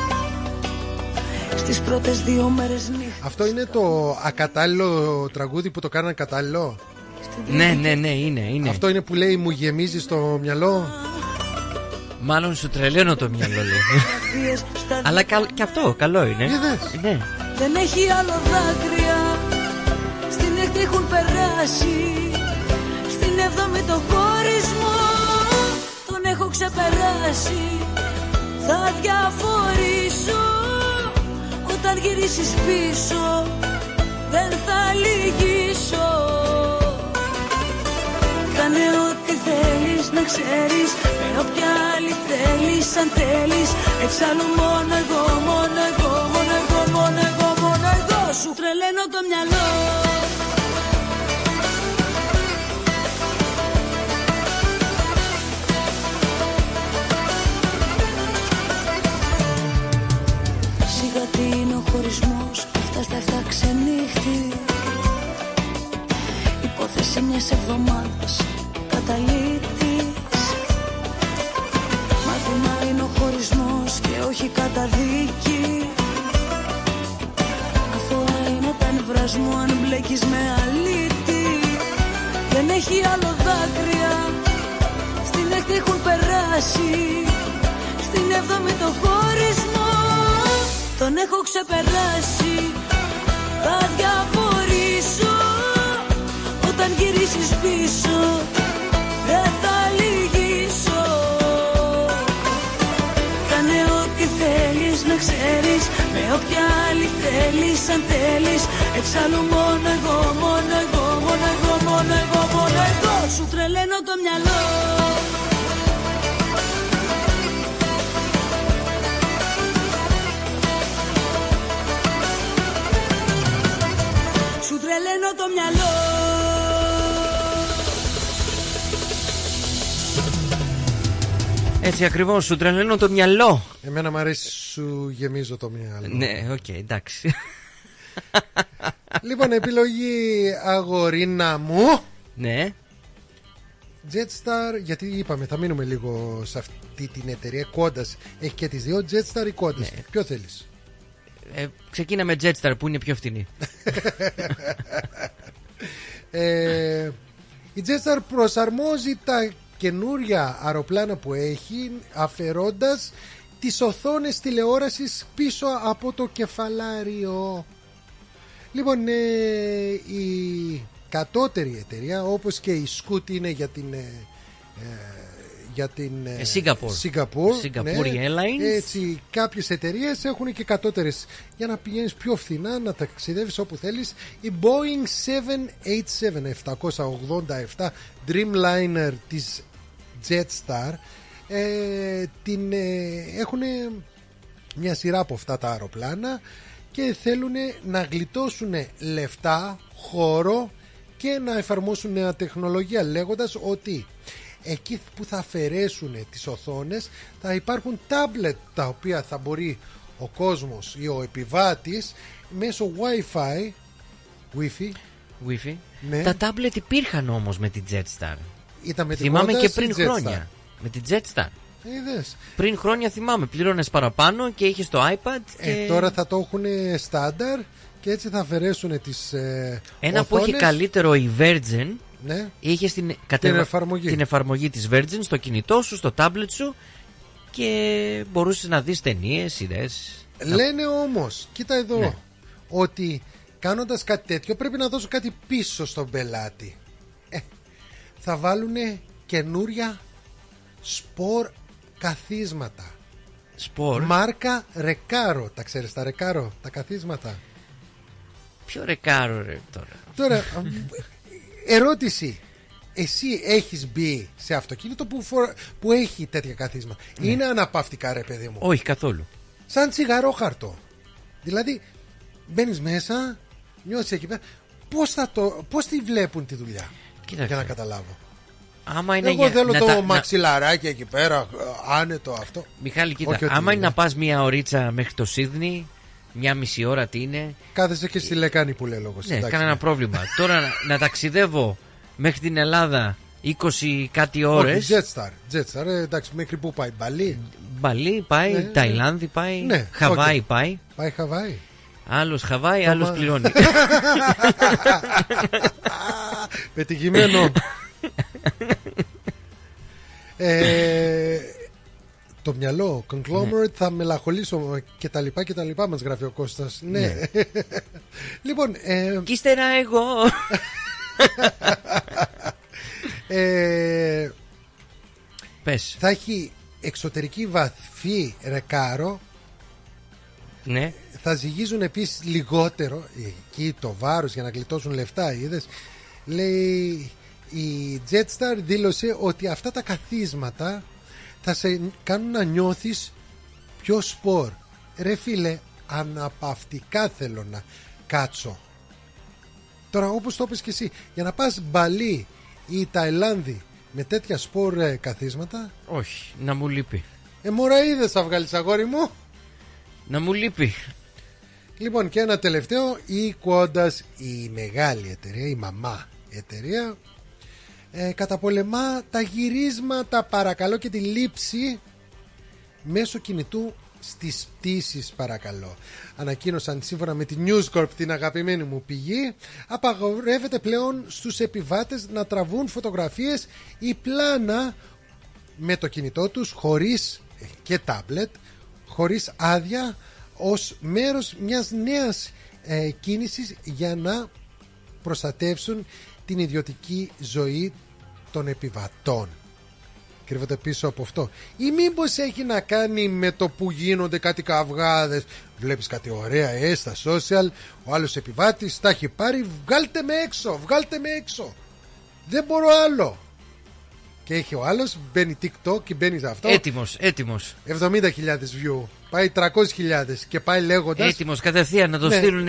στις πρώτες δύο μέρες νύχτα. Αυτό είναι το ακατάλληλο τραγούδι που το κάνανε κατάλληλο. Ναι, ναι, ναι, είναι, είναι. Αυτό είναι που λέει μου γεμίζει στο μυαλό. Μάλλον σου τρελαίνω το μυαλό, λέει. Αλλά καλ, και αυτό καλό είναι. Είδες? Ναι. Δεν έχει άλλο δάκρυα περάσει. Στην έβδομη το χωρισμό τον έχω ξεπεράσει. Θα διαφορήσω όταν γυρίσεις πίσω. Δεν θα λυγίσω. Κάνε ό,τι θέλεις να ξέρεις, με όποια άλλη θέλεις αν θέλεις. Εξάλλου μόνο εγώ, μόνο εγώ, μόνο εγώ, μόνο εγώ, μόνο εγώ. Σου τρελαίνω το μυαλό. Σιγά τι είναι ο χωρισμός, αυτά στα εφτά ξενύχτη. Υπόθεση μιας εβδομάδας καταλήτης. Μάθημα είναι ο χωρισμός και όχι καταδίκη. Αθώα είναι τα νευράς μου αν μπλέκεις με αλήτη. Δεν έχει άλλο δάκρυα, στην έκτη έχουν περάσει. Στην έβδομη το χωρισμό τον έχω ξεπεράσει. Θα διαφορήσω όταν γυρίσεις πίσω. Δεν θα λυγίσω. Κάνε ό,τι θέλεις να ξέρεις, με όποια άλλη θέλεις αν θέλεις. Εξάλλου μόνο εγώ, μόνο εγώ, μόνο εγώ, μόνο εγώ, μόνο εγώ. Σου τρελαίνω το μυαλό. Σου τρελαίνω το μυαλό. Έτσι ακριβώς, σου τρελαίνω το μυαλό. Εμένα μου αρέσει, σου γεμίζω το μυαλό. Ναι, οκ, okay, εντάξει. Λοιπόν, επιλογή αγορίνα μου. Ναι. Jetstar, γιατί είπαμε θα μείνουμε λίγο σε αυτή την εταιρεία. Κόντας έχει και τις δύο, Jetstar ή Κόντας. Ναι. Ποιο θέλεις? Ε, ξεκίνα με Jetstar που είναι πιο φτηνή. ε, η Jetstar προσαρμόζει τα καινούρια αεροπλάνα που έχει, αφαιρώντας τις οθόνες τηλεόρασης πίσω από το κεφαλάριο. Λοιπόν, ε, η κατώτερη εταιρεία, όπως και η Scoot είναι για την ε, για την Singapore, Singapore ναι. Airlines. Έτσι, κάποιες εταιρείες έχουν και κατώτερες για να πηγαίνεις πιο φθηνά, να ταξιδεύεις όπου θέλεις. Η Boeing επτακόσια ογδόντα επτά Dreamliner της Jetstar ε, την ε, έχουν μια σειρά από αυτά τα αεροπλάνα και θέλουν να γλιτώσουν λεφτά, χώρο και να εφαρμόσουν νέα τεχνολογία, λέγοντας ότι εκεί που θα αφαιρέσουν τις οθόνες θα υπάρχουν τάμπλετ τα οποία θα μπορεί ο κόσμος ή ο επιβάτης μέσω Wi-Fi Wi-Fi, Wi-Fi. Ναι. Τα τάμπλετ υπήρχαν όμως με την Jetstar. Ήταν με την θυμάμαι Honda και πριν Jetstar. χρόνια με την Jetstar. Είδες. Πριν χρόνια θυμάμαι, πλήρωνες παραπάνω και είχες το iPad και... ε, τώρα θα το έχουν στάνταρ και έτσι θα αφαιρέσουν τις ε, ένα οθόνες. Που έχει καλύτερο η Virgin, ναι. Είχε την, την, κατεβα... εφαρμογή. την εφαρμογή της Virgin στο κινητό σου, στο tablet σου και μπορούσες να δεις ταινίες, σειρές. Λένε όμως, κοίτα εδώ, ναι. ότι κάνοντας κάτι τέτοιο πρέπει να δώσω κάτι πίσω στον πελάτη. ε, Θα βάλουν καινούρια σπορ καθίσματα. Σπορ. Μάρκα Ρεκάρο. Τα ξέρεις τα Ρεκάρο, τα καθίσματα? Ποιο Ρεκάρο ρε τώρα? Τώρα ερώτηση. Εσύ έχεις μπει σε αυτοκίνητο που, φορ... που έχει τέτοια καθίσματα? Ναι. Είναι αναπαυτικά ρε παιδί μου? Όχι καθόλου. Σαν τσιγαρόχαρτο. Δηλαδή μπαίνεις μέσα, νιώθεις εκεί πέρα. Πώς, θα το... Πώς τη βλέπουν τη δουλειά? Κοίταξε. Για να καταλάβω. Άμα είναι Εγώ για... θέλω να το τα... μαξιλαράκι να... εκεί πέρα, άνετο αυτό. Μιχάλη, κοίτα, όχι, άμα είναι να πας μια ωρίτσα μέχρι το Σίδνεϊ, μια μισή ώρα τι είναι. Κάθεσαι και στη λεκάνη που λέει λόγος. Ναι, κανένα πρόβλημα. Τώρα να, να ταξιδεύω μέχρι την Ελλάδα είκοσι κάτι ώρες. Όχι, Jetstar, Jetstar, ε, εντάξει, μέχρι πού πάει? Μπαλί. Μπαλί πάει, ναι, Ταϊλάνδη πάει, ναι, Χαβάη okay. πάει. Πάει Χαβάη. Άλλος Χαβάη, το άλλος μα... πληρώνει. Πετυχημένο. ε, το μυαλό, conglomerate, ναι. Θα μελαγχολήσω και τα λοιπά και τα λοιπά, μας γράφει ο Κώστας. Ναι, ναι. Λοιπόν ε... κι ύστερα εγώ. ε, Πες. Θα έχει εξωτερική βαθύ ρεκάρο. Ναι. Θα ζυγίζουν επίσης λιγότερο εκεί το βάρος για να γλιτώσουν λεφτά. Είδες. Λέει η Jetstar δήλωσε ότι αυτά τα καθίσματα θα σε κάνουν να νιώθεις πιο σπορ. Ρε φίλε, αναπαυτικά θέλω να κάτσω. Τώρα όπως το είπες και εσύ, για να πας Μπαλί ή Ταϊλάνδη με τέτοια σπορ ε, καθίσματα. Όχι, να μου λείπει. Ε, μωρά είδες θα βγάλεις αγόρι μου. Να μου λείπει. Λοιπόν, και ένα τελευταίο. Η Qantas, η μεγάλη εταιρεία, η μαμά εταιρεία, ε, καταπολεμά τα γυρίσματα, παρακαλώ, και τη λήψη μέσω κινητού στις πτήσεις, παρακαλώ. Ανακοίνωσαν σύμφωνα με τη News Corp, την αγαπημένη μου πηγή, απαγορεύεται πλέον στους επιβάτες να τραβούν φωτογραφίες ή πλάνα με το κινητό τους χωρίς και τάμπλετ, χωρίς άδεια, ως μέρος μιας νέας ε, κίνησης για να προστατεύσουν την ιδιωτική ζωή των επιβατών. Κρύβεται πίσω από αυτό. Ή μήπως έχει να κάνει με το που γίνονται κάτι καυγάδες. Βλέπεις κάτι ωραία ε, στα social, ο άλλος επιβάτης τα έχει πάρει, βγάλτε με έξω, βγάλτε με έξω, δεν μπορώ άλλο. Και έχει ο άλλος, μπαίνει TikTok και μπαίνει σε αυτό. Έτοιμος, έτοιμος. εβδομήντα χιλιάδες view. Πάει τριακόσιες χιλιάδες και πάει λέγοντας. Έτοιμος κατευθείαν να το ναι. στείλουν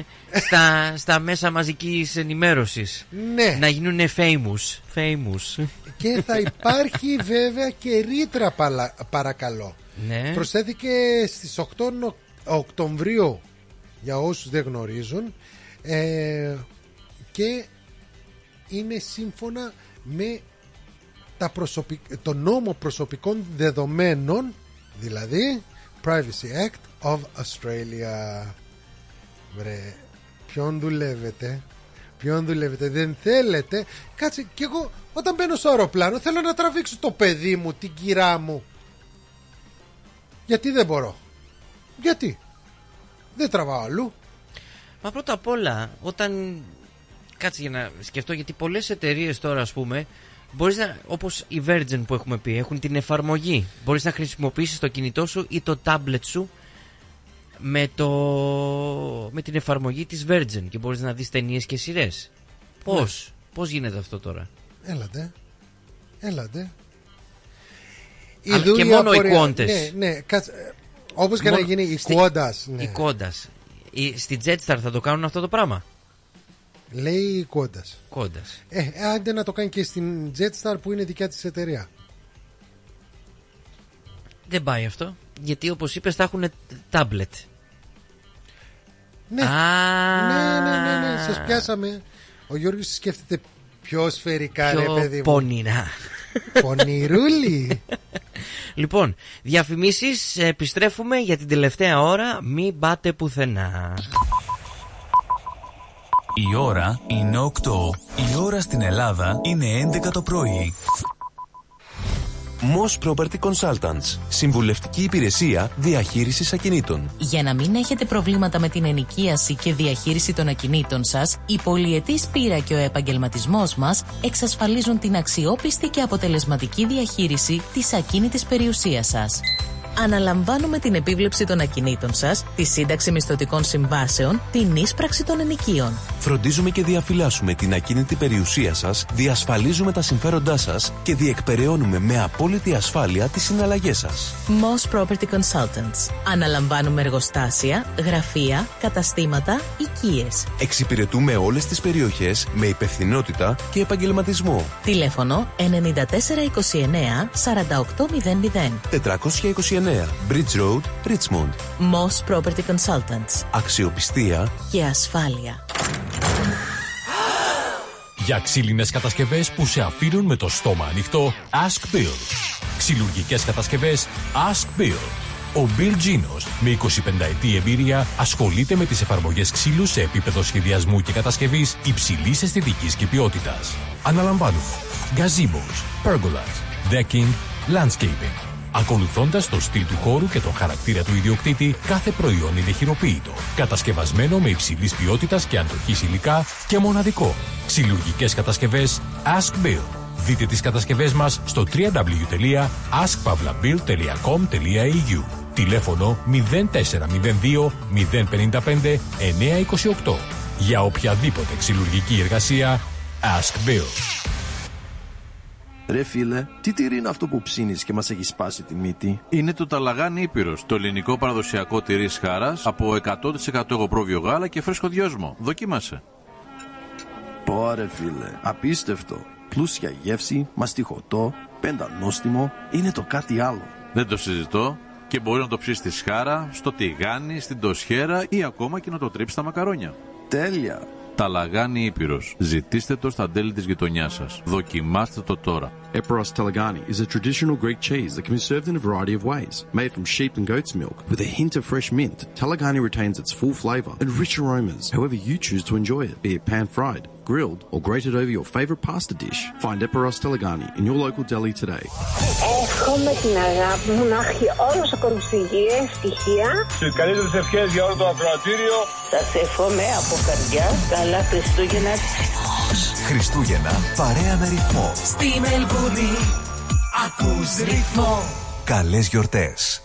στα, στα μέσα μαζικής ενημέρωσης. Ναι. Να γίνουν famous. famous. Και θα υπάρχει βέβαια και ρήτρα παλα, παρακαλώ. Ναι. Προσθέθηκε στις οκτώ Οκτωβρίου για όσους δεν γνωρίζουν, ε, και είναι σύμφωνα με τα προσωπικ... το νόμο προσωπικών δεδομένων, δηλαδή Privacy Act of Australia. Βρε, ποιον δουλεύετε, ποιον δουλεύετε, δεν θέλετε. Κάτσε, κι εγώ όταν μπαίνω στο αεροπλάνο θέλω να τραβήξω το παιδί μου, την κυρά μου. Γιατί δεν μπορώ? Γιατί δεν τραβάω αλλού? Μα πρώτα απ' όλα, όταν κάτσε για να σκεφτώ, γιατί πολλές εταιρείες τώρα, ας πούμε, μπορείς να, όπως η Virgin που έχουμε πει, έχουν την εφαρμογή. Μπορείς να χρησιμοποιήσεις το κινητό σου ή το tablet σου με, το, με την εφαρμογή της Virgin και μπορείς να δεις ταινίες και σειρές. Πώς, ναι. Πώς γίνεται αυτό τώρα? Έλατε, έλατε. Αλλά και μόνο οι Qantas. Ναι, ναι, κάτσε, όπως και μόνο, να γίνει η στη, Qantas, ναι. Η Qantas. Η, στη Jetstar θα το κάνουν αυτό το πράγμα? Λέει η Qantas. Qantas. Ε, άντε να το κάνει και στην Jetstar που είναι δικιά της εταιρεία. Δεν πάει αυτό. Γιατί όπως είπες θα έχουν τάμπλετ. Ναι. Α, ναι, ναι, ναι, ναι. Σας πιάσαμε. Ο Γιώργος σκέφτεται πιο σφαιρικά, πιο ρε παιδί μου. πονηρά. Πονηρούλη. Λοιπόν, διαφημίσεις, επιστρέφουμε για την τελευταία ώρα. Μην πάτε πουθενά. Η ώρα είναι οκτώ. Η ώρα στην Ελλάδα είναι έντεκα το πρωί. Moss Property Consultants. Συμβουλευτική υπηρεσία διαχείρισης ακινήτων. Για να μην έχετε προβλήματα με την ενοικίαση και διαχείριση των ακινήτων σας, η πολυετής πείρα και ο επαγγελματισμός μας εξασφαλίζουν την αξιόπιστη και αποτελεσματική διαχείριση της ακίνητης περιουσίας σας. Αναλαμβάνουμε την επίβλεψη των ακινήτων σας, τη σύνταξη μισθωτικών συμβάσεων, την ίσπραξη των ενοικίων. Φροντίζουμε και διαφυλάσσουμε την ακίνητη περιουσία σας, διασφαλίζουμε τα συμφέροντά σας και διεκπεραιώνουμε με απόλυτη ασφάλεια τις συναλλαγές σας. Moss Property Consultants. Αναλαμβάνουμε εργοστάσια, γραφεία, καταστήματα, οικίες. Εξυπηρετούμε όλες τις περιοχές με υπευθυνότητα και επαγγελματισμό. Τηλέφωνο εννιά τέσσερα είκοσι εννέα σαράντα οκτώ μηδέν μηδέν. τετρακόσια είκοσι εννέα Bridge Road, Richmond. Moss Property Consultants. Αξιοπιστία και ασφάλεια. Για ξύλινες κατασκευές που σε αφήνουν με το στόμα ανοιχτό, Ask Bill. Ξυλουργικές κατασκευές Ask Bill. Ο Bill Ginos, με εικοσιπενταετή εμπειρία, ασχολείται με τις εφαρμογές ξύλου σε επίπεδο σχεδιασμού και κατασκευής υψηλής αισθητικής και ποιότητας. Αναλαμβάνουμε gazebos, pergolas, decking, landscaping. Ακολουθώντας το στυλ του χώρου και τον χαρακτήρα του ιδιοκτήτη, κάθε προϊόν είναι χειροποίητο. Κατασκευασμένο με υψηλής ποιότητας και αντοχής υλικά και μοναδικό. Ξυλουργικές κατασκευές Ask Bill. Δείτε τις κατασκευές μας στο double-u double-u double-u τελεία ask pavlabill τελεία com τελεία e u. Τηλέφωνο μηδέν τέσσερα μηδέν δύο μηδέν πέντε πέντε εννιά δύο οκτώ. Για οποιαδήποτε ξυλουργική εργασία, Ask Bill. Ρε φίλε, τι τυρί είναι αυτό που ψήνεις και μας έχει σπάσει τη μύτη? Είναι το Ταλαγάνι Ήπειρος, το ελληνικό παραδοσιακό τυρί Σχάρας από εκατό τοις εκατό εγωπρόβιο γάλα και φρέσκο δυόσμο. Δοκίμασε. Πω ρε φίλε, απίστευτο. Πλούσια γεύση, μαστιχωτό, πεντανόστιμο, είναι το κάτι άλλο. Δεν το συζητώ. Και μπορεί να το ψήσει στη σχάρα, στο τηγάνι, στην τοσχέρα ή ακόμα και να το τρίψει στα μακαρόνια. Τέλεια! Ταλαγάνι Ήπειρος. Ζητήστε το στα τέλη της γειτονιάς σας. Δοκιμάστε το τώρα. Eperos Talagani is a traditional Greek cheese that can be served in a variety of ways. Made from sheep and goat's milk, with a hint of fresh mint, Talagani retains its full flavour and rich aromas, however you choose to enjoy it, be it pan-fried, grilled, or grated over your favourite pasta dish. Find Eperos Talagani in your local deli today. Εύχομαι την αγάπη μου να έχει όλο ο κόσμος υγεία, ευτυχία. Και καλύτερες ευχές για όλο το ακροατήριο. Σας εύχομαι από καρδιά καλά Χριστούγεννα. Χριστούγεννα παρέα με ρυθμό. Στη Μελβούνι ακούς ρυθμό. Καλές γιορτές.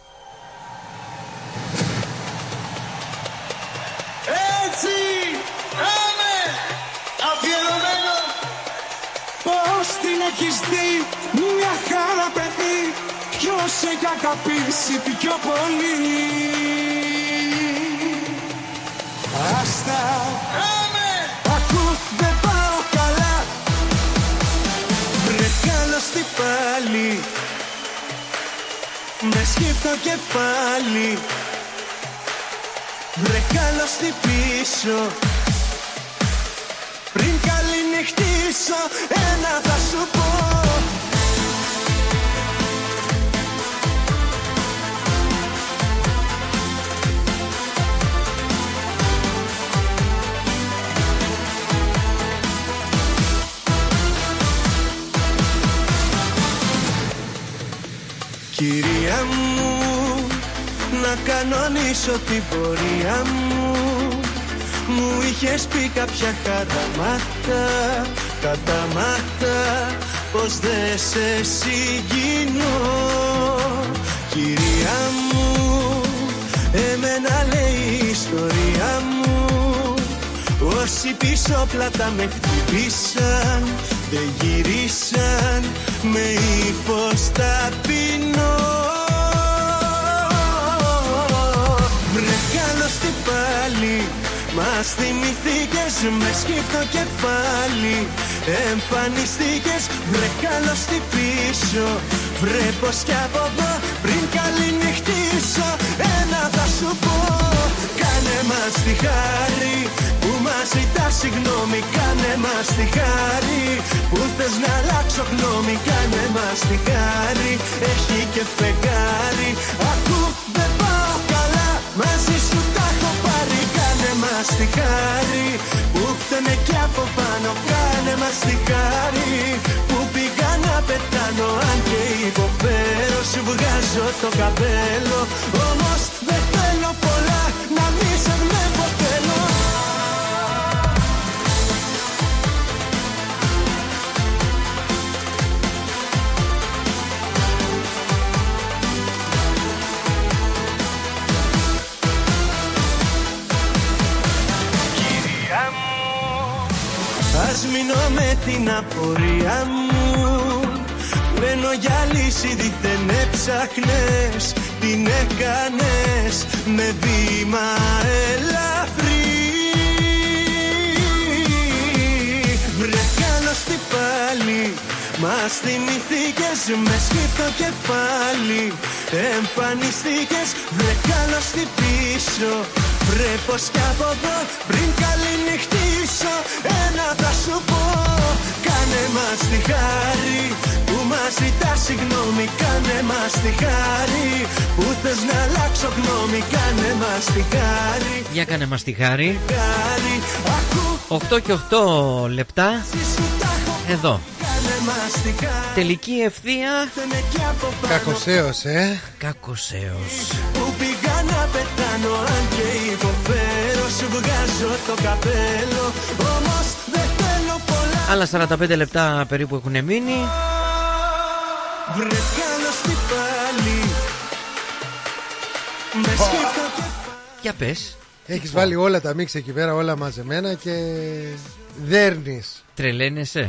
Έτσι, άμε, αφιερωμένο. Πώς την έχεις δει, μια χαρά παιδί. Ποιος σε έχει αγαπήσει πιο πολύ? Άστα, άμε, ακού δεν πάω καλά. Βρε καλό στη πάλι, με σκύφτο κεφάλι. Βρε καλό στη πίσω, πριν καληνυχτήσω ένα θα σου πω. Κυρία μου, να κανονίσω την πορεία μου. Μου είχες πει κάποια καταμάχτα, καταμάχτα, πως δεν σε συγκινώ. Κυρία μου, εμένα λέει η ιστορία μου. Όσοι πίσω πλάτα με χτυπήσαν, δεν γυρίσαν με ύφος ταπεινό. Βρε καλώς την πάλι, μας θυμηθήκες με σκύφτο κεφάλι. Εμφανιστήκες, βρε καλώς την πίσω. Βρε πως κι από εδώ πριν καληνυχτήσω ένα θα σου πω. Κάνε μας τη χάρη που μας ζητά συγγνώμη. Κάνε μας τη χάρη που θες να αλλάξω γνώμη. Κάνε μας τη χάρη, έχει και φεγγάρι. Ακού δεν πάω καλά, μαζί σου τα έχω πάρει. Κάνε μας τη χάρη που φταίνε κι από πάνω. Κάνε μας τη χάρη που πήγα να πετάνω. Αν και υποφέρω σου βγάζω το καπέλο. Όμως δεν θέλω πολλά, να μη σε βλέπω θέλω. Ας μείνω με την απορία μου. Μένω για λύση δίθεν έψαχνες. Την έκανες με βήμα ελαφρύ. Βρε καλώς την πάλι, μας θυμηθήκες με σκύφτο κεφάλι. Εμφανιστήκες, βρε καλώς την πίσω. Βρε πως κι από εδώ πριν καληνυχτήσω ένα θα σου πω. Κάνε μας τη χάρη που μας ζητά συγγνώμη. Κάνε μας τη χάρη που θες να αλλάξω γνώμη. Κάνε μας τη χάρη. Για κάνε μας τη χάρη. οκτώ και οκτώ λεπτά. Εδώ Τελική ευθεία. Κακοσέως, ε. Κακοσέως. Που πήγα να πετάνω, αν και υποφέρω. Σου βγάζω το καπέλο, όμως δεν θέλω πολλά. Άλλα σαράντα πέντε λεπτά περίπου έχουν μείνει. Βρε καλώς τι πάλι. Με σκέφτω και... Για πες. Έχεις βάλει όλα τα μίξ εκεί πέρα, όλα μαζεμένα και δέρνεις. Τρελαίνεσαι.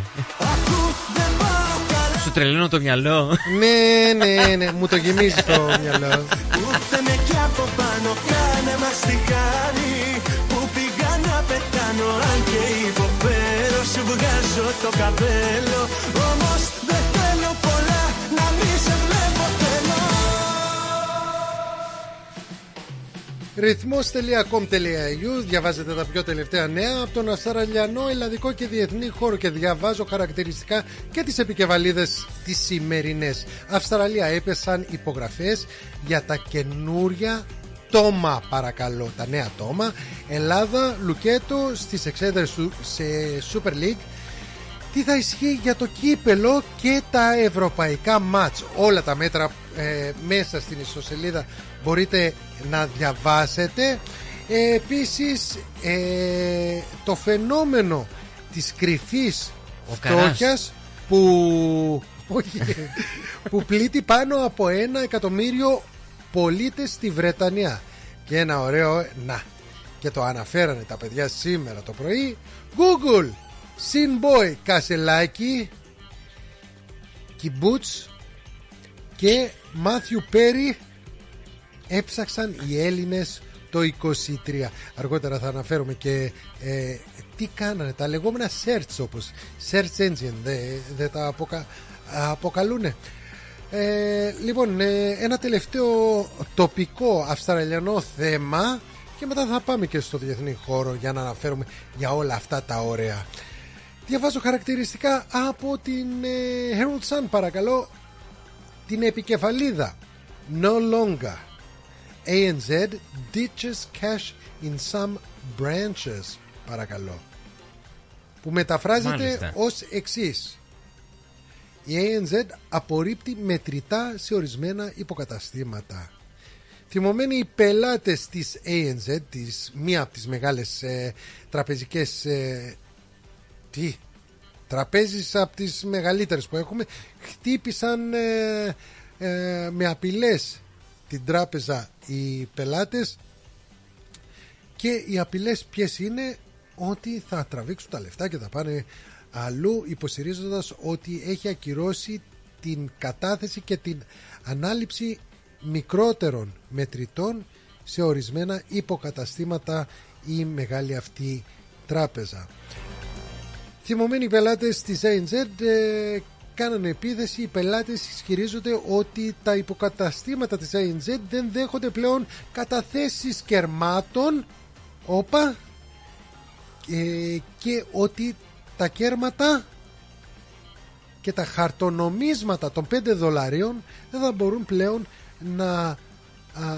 Σου τρελαίνω το μυαλό. Ναι, ναι, ναι, μου το γεμίζει το μυαλό. Ούτε με κι από πάνω κάνε μας τη χάρη. Που πήγα να πετάνω, αν και υποφέρω. Σου βγάζω το καπέλο, όμως δεν θέλω πολλά. Να μη σε βλέπω θέλω. ρυθμός τελεία κομ τελεία ι γιου. Διαβάζετε τα πιο τελευταία νέα από τον αυστραλιανό, ελλαδικό και διεθνή χώρο και διαβάζω χαρακτηριστικά και τις επικεφαλίδες τις σημερινές. Αυστραλία, έπεσαν υπογραφές για τα καινούρια τόμα, παρακαλώ, τα νέα τόμα. Ελλάδα, λουκέτο στις εξέδρες σε Super League. Τι θα ισχύει για το κύπελο και τα ευρωπαϊκά μάτς. Όλα τα μέτρα ε, μέσα στην ιστοσελίδα μπορείτε να διαβάσετε. ε, Επίσης ε, το φαινόμενο της κρυφής φτώχειας που, που πλήττει πάνω από ένα εκατομμύριο πολίτες στη Βρετανία. Και ένα ωραίο, να, και το αναφέρανε τα παιδιά σήμερα το πρωί. Google, Sinboy, Κασελάκη, Κιμπούτς και Μάθιου Πέρι έψαξαν οι Έλληνες το είκοσι τρία. Αργότερα θα αναφέρουμε και ε, τι κάνανε, τα λεγόμενα search, όπως search engine δεν δε τα αποκα, αποκαλούνε. Ε, λοιπόν, ε, ένα τελευταίο τοπικό αυστραλιανό θέμα και μετά θα πάμε και στο διεθνή χώρο για να αναφέρουμε για όλα αυτά τα ωραία. Διαβάζω χαρακτηριστικά από την ε, Herald Sun, παρακαλώ, την επικεφαλίδα. No longer έι εν ζετ ditches cash in some branches, παρακαλώ, που μεταφράζεται Μάλιστα. ως εξής. Η έι εν ζετ απορρίπτει μετρητά σε ορισμένα υποκαταστήματα. Θυμωμένοι οι πελάτες της έι εν ζετ, της, μία από τις μεγάλες ε, τραπεζικές ε, τι, τραπέζεις από τις μεγαλύτερες που έχουμε, χτύπησαν ε, ε, με απειλές την τράπεζα οι πελάτες. Και οι απειλές ποιες είναι? Ότι θα τραβήξουν τα λεφτά και θα πάνε αλλού, υποστηρίζοντας ότι έχει ακυρώσει την κατάθεση και την ανάληψη μικρότερων μετρητών σε ορισμένα υποκαταστήματα η μεγάλη αυτή τράπεζα. Θυμωμένοι οι πελάτες της έι εν ζετ ε, κάνανε επίθεση. Οι πελάτες ισχυρίζονται ότι τα υποκαταστήματα της έι εν ζετ δεν δέχονται πλέον καταθέσεις κερμάτων, όπα, ε, και ότι τα κέρματα και τα χαρτονομίσματα των πέντε δολαρίων δεν θα μπορούν πλέον να α,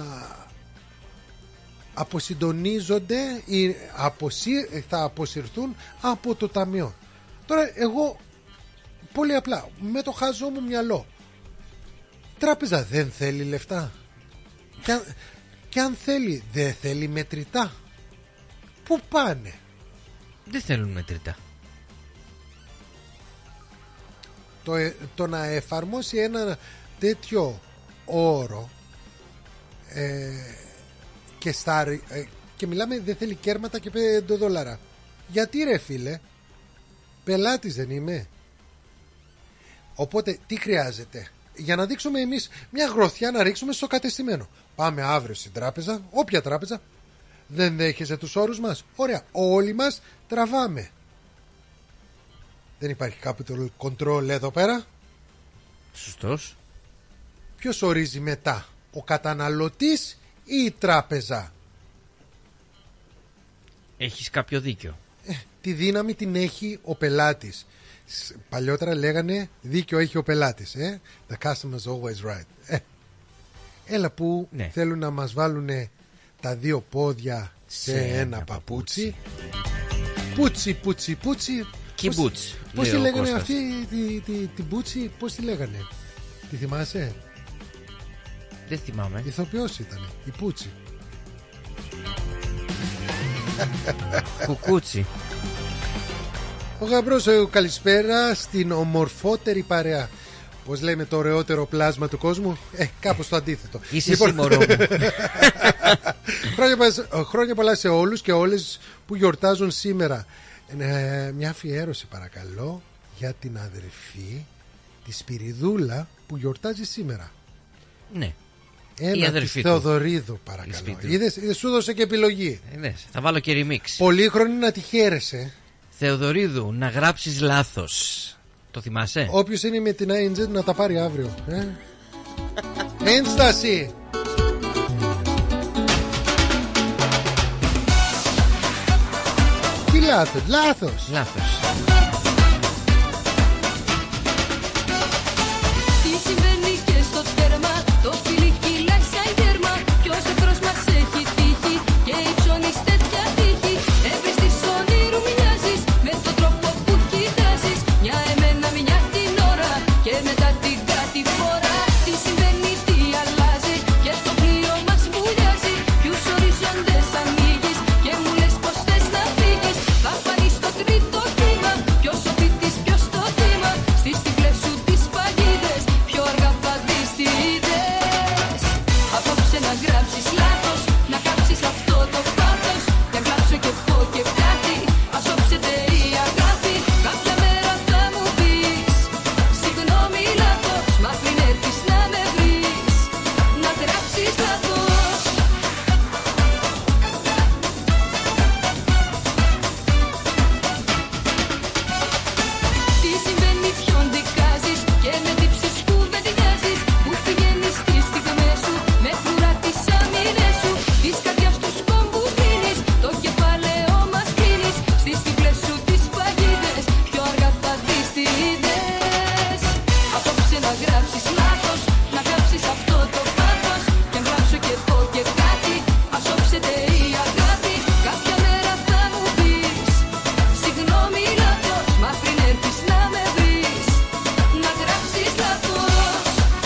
αποσυντονίζονται ή αποσύ, θα αποσυρθούν από το ταμείο. Τώρα εγώ πολύ απλά με το χαζό μου μυαλό, τράπεζα δεν θέλει λεφτά και αν, και αν θέλει δεν θέλει μετρητά. Πού πάνε? Δεν θέλουν μετρητά. Το, το να εφαρμόσει ένα τέτοιο όρο ε, και, στα, ε, και μιλάμε δεν θέλει κέρματα και πέντε δολάρα. Γιατί ρε φίλε, πελάτης δεν είμαι? Οπότε τι χρειάζεται? Για να δείξουμε εμείς μια γροθιά να ρίξουμε στο κατεστημένο. Πάμε αύριο στην τράπεζα, όποια τράπεζα. Δεν δέχεσαι τους όρους μας? Ωραία, όλοι μας τραβάμε. Δεν υπάρχει capital control εδώ πέρα. Σωστός. Ποιος ορίζει μετά, ο καταναλωτής ή η τράπεζα? Έχεις κάποιο δίκιο. ε, Τη δύναμη την έχει ο πελάτης. Παλιότερα λέγανε δίκιο έχει ο πελάτης, ε? The customer's always right. ε, Έλα που ναι. θέλουν να μας βάλουν τα δύο πόδια σε, σε ένα, ένα παπούτσι. Πούτσι, πούτσι, πούτσι. Κιμπούτσι. Πώς τη λέγανε αυτή τη, τη, τη, την Μπούτσι, πώς τη λέγανε? Τη θυμάσαι? Δεν θυμάμαι. Ηθοποιός ήταν, η Πούτσι. Κουκούτσι. Ο Γαμπρός, καλησπέρα στην ομορφότερη παρέα. Πώς λέμε, το ωραιότερο πλάσμα του κόσμου. Ε, κάπως το αντίθετο. Είσαι λοιπόν... εσύ μωρό μου. χρόνια, χρόνια πολλά σε όλους και όλες που γιορτάζουν σήμερα. Ε, μια αφιέρωση παρακαλώ για την αδερφή τη Σπυριδούλα που γιορτάζει σήμερα. Ναι. Ένα της Θεοδωρίδου παρακαλώ. Είδες, είδες, σου δώσε και επιλογή. Είδες, θα βάλω και remix. Πολύχρονη να τη χαίρεσαι. Θεοδωρίδου, να γράψεις λάθος. Το θυμάσαι? Όποιος είναι με την άι εν τζετ να τα πάρει αύριο. ε? Ένσταση. Τι λάθος? Λάθος. Λάθος. Τι συμβαίνει και στο τέρμα, το φίλι κυλάει σαν γέρμα. Ποιος εχθρός μας έχει τύχει και υψώνεις τέτοια τύχη. Εύρυστης όνειρου μοιάζεις με τον τρόπο που κοιτάζεις. Μια εμένα, μια την ώρα και μετά την κάτι φορά. Τι συμβαίνει, τι αλλάζει και το πλοίο μας βουλιάζει. Ποιους οριζόντες ανοίγεις και μου λες πως θες να φύγεις. Θα φανείς στο τρίτο κύμα, ποιος ο φοιτής, ποιος το θύμα. Στις τυφλές σου τις παγίδες, πιο αργά θα δεις τι είδες. Απόψε να γράψεις λάθος, να κάψεις αυτό το πάθος. Για γράψω και πω και κάτι, ας όψετε η αγάπη. Κάποια μέρα θα μου πεις, συγγνώμη λάθος. Μα πριν έρθεις να με βρεις, να γράψεις λάθος. Τι συμβαίνει, ποιον δικάζεις και με τύψεις που δεν ταιριάζεις. Που πηγαίνεις στις στιγμές σου με φρουρά τις αμήνες σου. Της καρδιάς τους κόμπους δίνεις, το κεφάλαιο μας κλείνεις. Στις τυφλές σου τις παγίδες, πιο αργά θα δεις τι είδες. Απόψε να γράψεις λάθος, να γράψεις αυτό το πάθος. Κι αν γράψω και πω και κάτι, ας όψετε η αγάπη. Κάποια μέρα θα μου πεις, συγγνώμη λάθος. Μα πριν έρθεις να με βρεις, να γράψεις λάθος.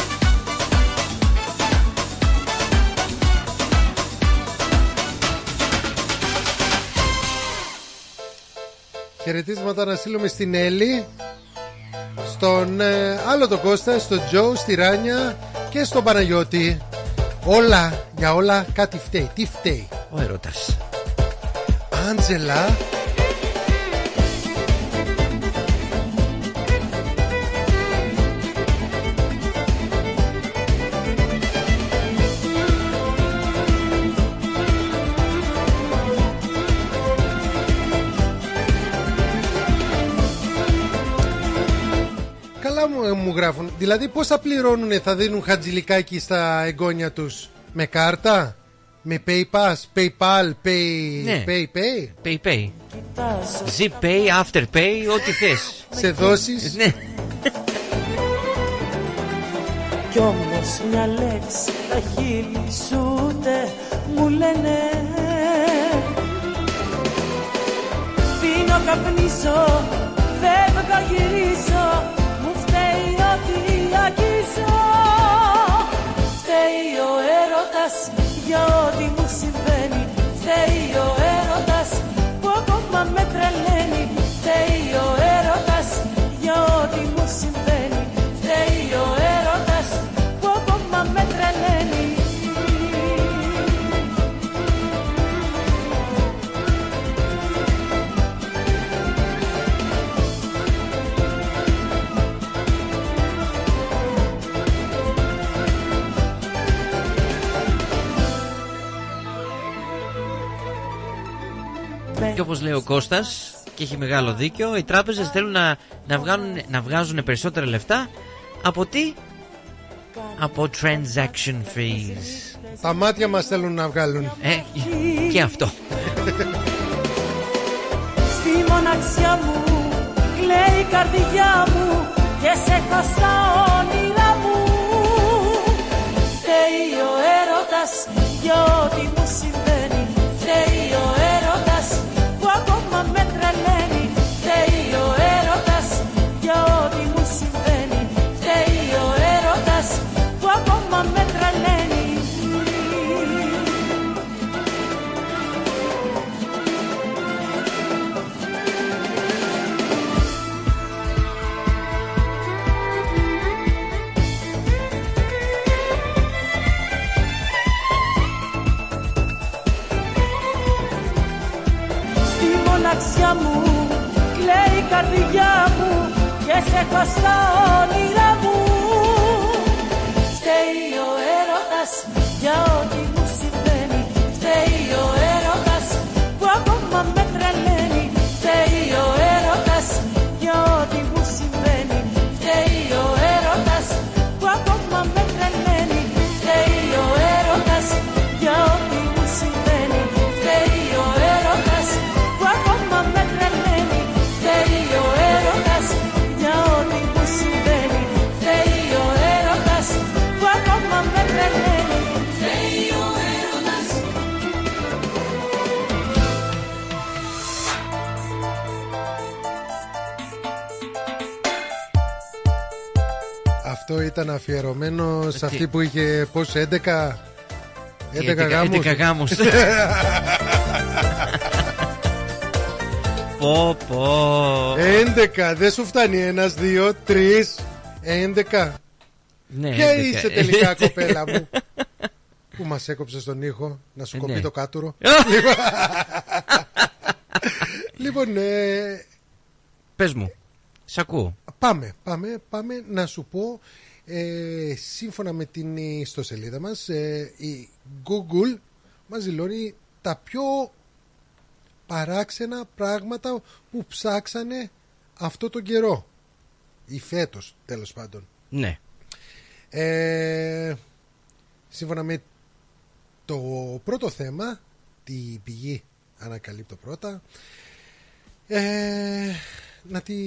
Χαιρετίσματα να στείλουμε στην Έλλη, στον ε, άλλο τον Κώστα, στον Τζο, στη Ράνια και στον Παναγιώτη. Όλα, για όλα κάτι φταίει. Τι φταίει? Ο έρωτας. Άντζελα. Καλά μου, μου γράφουν. Δηλαδή πώς θα πληρώνουνε, θα δίνουν χατζηλικάκι στα εγγόνια τους? Με κάρτα? Με PayPass, PayPal, Pay, Ναι. Pay, Pay? Pay, pay. Z-Pay, Afterpay, ό,τι θες. Σε δώσεις? Ναι. Κι όμως μια λέξη τα χείλη σου ούτε μου λένε. Πίνω, καπνίζω, φεύγω, γυρίζω. Μου φταίει ό,τι αγγίζω. Φταίει ο έρωτας για ό,τι μου συμβαίνει. Φταίει ο έρωτας που ακόμα με τρελαίνει. Φταίει ο έρωτας για ό,τι μου συμβαίνει. Φταίει ο έρωτας που ακόμα με τρελαίνει. Και όπως λέει ο Κώστας, και έχει μεγάλο δίκιο, οι τράπεζες θέλουν να, να, βγάλουν, να βγάζουν περισσότερα λεφτά από τι? Από transaction fees. Τα μάτια μας θέλουν να βγάλουν. Ε, και αυτό. Στη μοναξιά μου κλαίει η καρδιά μου και σε έχω στα όνειρά μου. Φταίει ο έρωτας για ό,τι μου συμβαίνει. Φταίει ο έρωτας που ακόμα με τρελαίνει. Φταίει ο μέσα στα όνειρά μου. Φταίει ο έρωτας για ό,τι μου συμβαίνει. Φταίει ο έρωτας που ακόμα με τρελαίνει. Φταίει ο έρωτας για ό,τι μου συμβαίνει. Φταίει ο έρωτας που ακόμα με τρελαίνει. Φταίει ο έρωτας για ό,τι μου συμβαίνει. Φταίει ο έρωτας που ακόμα με τρελαίνει. Φταίει ο έρωτας για ό,τι μου συμβαίνει. Φταίει ο έρωτας που ακόμα με τρελαίνει. Φταίει ο έρωτας. Αυτό ήταν αφιερωμένο σε αυτή που είχε πόσο, έντεκα έντεκα γάμους. έντεκα γάμους. Πω πω. έντεκα, δεν σου φτάνει ένας, δύο, τρεις, έντεκα. Ναι, ποια έντεκα. είσαι τελικά κοπέλα μου? Που μας έκοψε τον ήχο να σου Ε, κοπεί ναι. το κάτουρο. Λοιπόν, ε, πες μου, σ' ακούω. Πάμε, πάμε, πάμε να σου πω, ε, σύμφωνα με την ιστοσελίδα μας, ε, η Google μας δηλώνει τα πιο παράξενα πράγματα που ψάξανε αυτό τον καιρό, ή φέτος τέλος πάντων. Ναι. Ε, σύμφωνα με το πρώτο θέμα, τη πηγή ανακαλύπτω πρώτα, ε, να τη...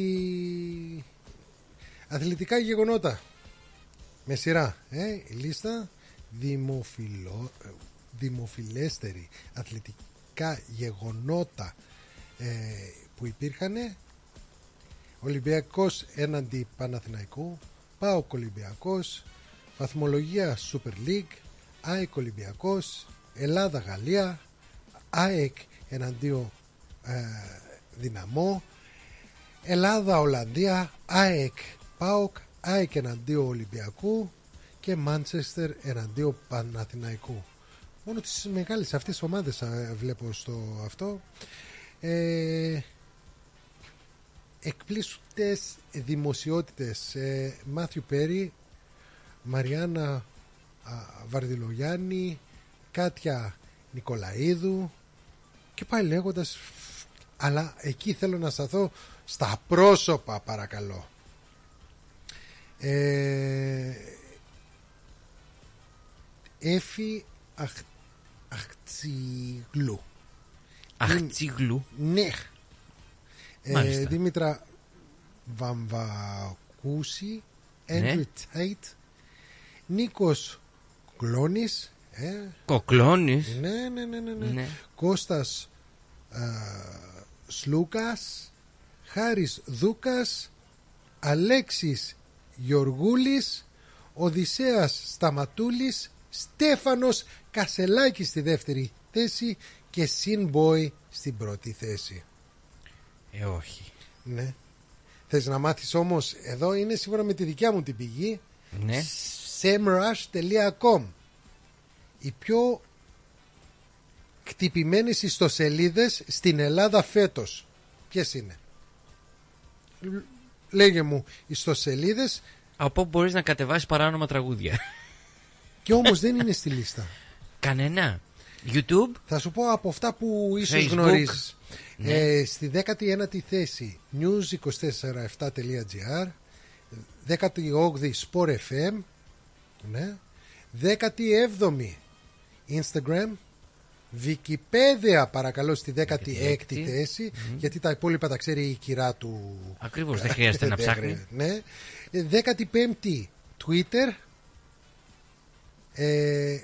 αθλητικά γεγονότα με σειρά, ε, η λίστα δημοφιλο... δημοφιλέστερη αθλητικά γεγονότα ε, που υπήρχαν: Ολυμπιακός έναντι Παναθηναϊκού, ΠΑΟΚ Ολυμπιακός, βαθμολογία Super League, ΑΕΚ Ολυμπιακός, Ελλάδα Γαλλία, ΑΕΚ εναντίον ε, Δυναμό, Ελλάδα Ολλανδία, ΑΕΚ ΠΑΟΚ, ΑΕΚ εναντίον Ολυμπιακού και Μάντσεστερ εναντίον Παναθηναϊκού. Μόνο τις μεγάλες αυτές ομάδες ε, βλέπω στο αυτό. ε, Εκπλήσωτες δημοσιότητες: ε, Μάθιου Πέρι, Μαριάννα α, Βαρδιλογιάννη, Κάτια Νικολαίδου και πάει λέγοντας. Αλλά εκεί θέλω να σταθώ στα πρόσωπα, παρακαλώ. ε, Έφη Αχ, Αχτσιγλού. Αχτσιγλού. Ναι. Μάλιστα. Ε, Δήμητρα Βαμβακούση, Έντρου Ναι. Τέιτ, Νίκος Κλώνης, ε, Κοκλώνης. ναι, ναι, ναι, ναι, ναι. Ναι. Κώστας α, Σλούκας, Χάρης Δούκας, Αλέξης Γιοργούλης, Οδυσσέας Σταματούλης, Στέφανος Κασελάκης στη δεύτερη θέση και Σινμπόι στην πρώτη θέση. Ε, όχι. Ναι. Θες να μάθεις όμως? Εδώ είναι σύμφωνα με τη δικιά μου την πηγή. Ναι. semrush τελεία com. Οι πιο κτυπημένες ιστοσελίδες στην Ελλάδα φέτος. Ποιες είναι? Λέγε μου ιστοσελίδες. Από όπου μπορείς να κατεβάσεις παράνομα τραγούδια. Και όμως δεν είναι στη λίστα. Κανένα. YouTube. Θα σου πω από αυτά που ίσως Facebook. γνωρίζεις. Ναι. Ε, στη δέκατη ένατη θέση news δύο τέσσερα επτά τελεία gr, δέκατη όγδοη Sport εφ εμ, ναι. δέκατη έβδομη Instagram, Wikipedia παρακαλώ στη δέκατη έκτη θέση, mm-hmm. γιατί τα υπόλοιπα τα ξέρει η κυρά του. Ακριβώς, δεν χρειάζεται να ψάχνει. Ναι. δέκατη πέμπτη Twitter, ε,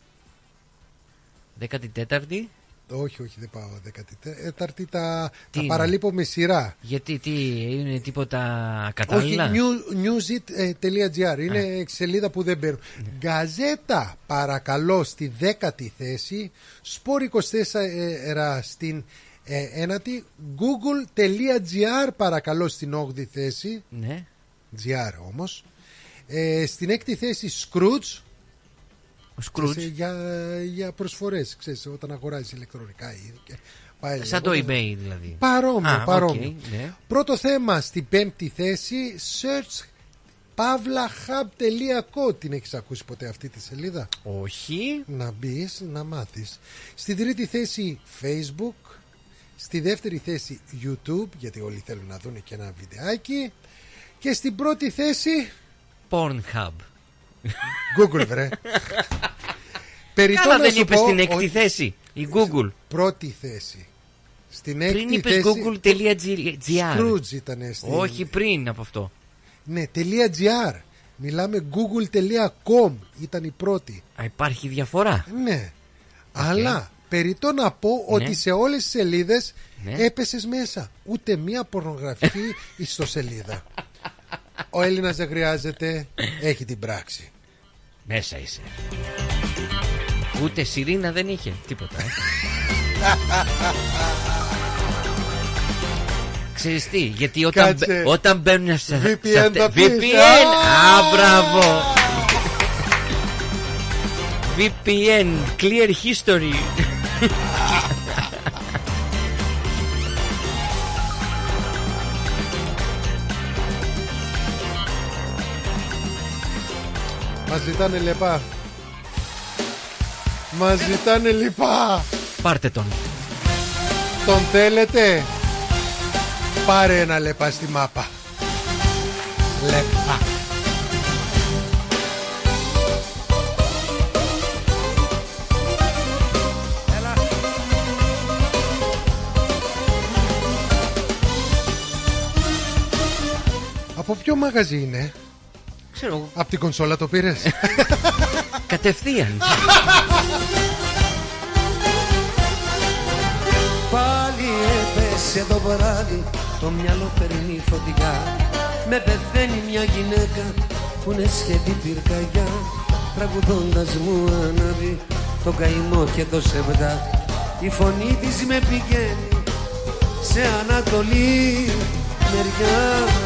δέκατη τέταρτη. όχι, όχι, δεν πάω δέκατη τέταρτη. Τα, Τι τα είναι? παραλείπω με σειρά. Γιατί, τι, είναι τίποτα κατάλληλα? Όχι, newsit τελεία gr. Είναι σελίδα που δεν παίρνω. Ναι. Γκαζέτα, παρακαλώ, στη δέκατη θέση. Σπορ είκοσι τέσσερα στην ε, ένατη. Google.gr, παρακαλώ, στην όγδοη θέση. Ναι. Gr όμως. Ε, στην έκτη θέση Scrooge. Ο Scrooge. Για, για προσφορές, ξέρεις, όταν αγοράζεις ηλεκτρονικά είδη. Πάλι σαν το λέγοντας. eBay δηλαδή. Παρόμοιο, Α, παρόμοιο. okay, ναι. Πρώτο θέμα στην πέμπτη θέση, search pavla hub τελεία co. Την έχεις ακούσει ποτέ αυτή τη σελίδα? Όχι. Να μπεις, να μάθεις. Στην τρίτη θέση Facebook. Στη δεύτερη θέση YouTube, γιατί όλοι θέλουν να δουν και ένα βιντεάκι. Και στην πρώτη θέση Pornhub. Google, βρε. Καλά, δεν είπες στην έκτη θέση η Google? Πρώτη θέση. Στην έκτη πριν είπες θέση google.gr. Scrooge ήταν στην... Όχι, πριν από αυτό. Ναι, .gr. Μιλάμε google.com. Ήταν η πρώτη. Α, υπάρχει διαφορά. Ναι. Okay. Αλλά περιττό να πω ναι. ότι σε όλες τις σελίδες ναι. έπεσες μέσα. Ούτε μία πορνογραφική ιστοσελίδα. Ο Έλληνας δεν χρειάζεται. Έχει την πράξη. Μέσα είσαι. Ούτε σιρήνα δεν είχε. Τίποτα. Ε. Ξέρεις τι, γιατί όταν, μπαι, όταν μπαίνουν σε βι πι εν, σε, βι πι εν, α, μπράβο. βι πι εν, clear history. Μας ζητάνε λεπά. Μας ζητάνε λιπά. Πάρτε τον. Τον θέλετε? Πάρε ένα λεπά στη μάπα. Λεπά. Έλα. Από ποιο μαγαζί είναι? Ξέρω. Από την κονσόλα το πήρες? Κατευθείαν. Πάλι έπεσε το βράδυ, το μυαλό παίρνει φωτιά. Με πεθαίνει μια γυναίκα που είναι σχεδί πυρκαγιά. Τραγουδώντας μου ανάβει το καημό και το σεβδά. Η φωνή της με πηγαίνει σε ανατολή μεριά.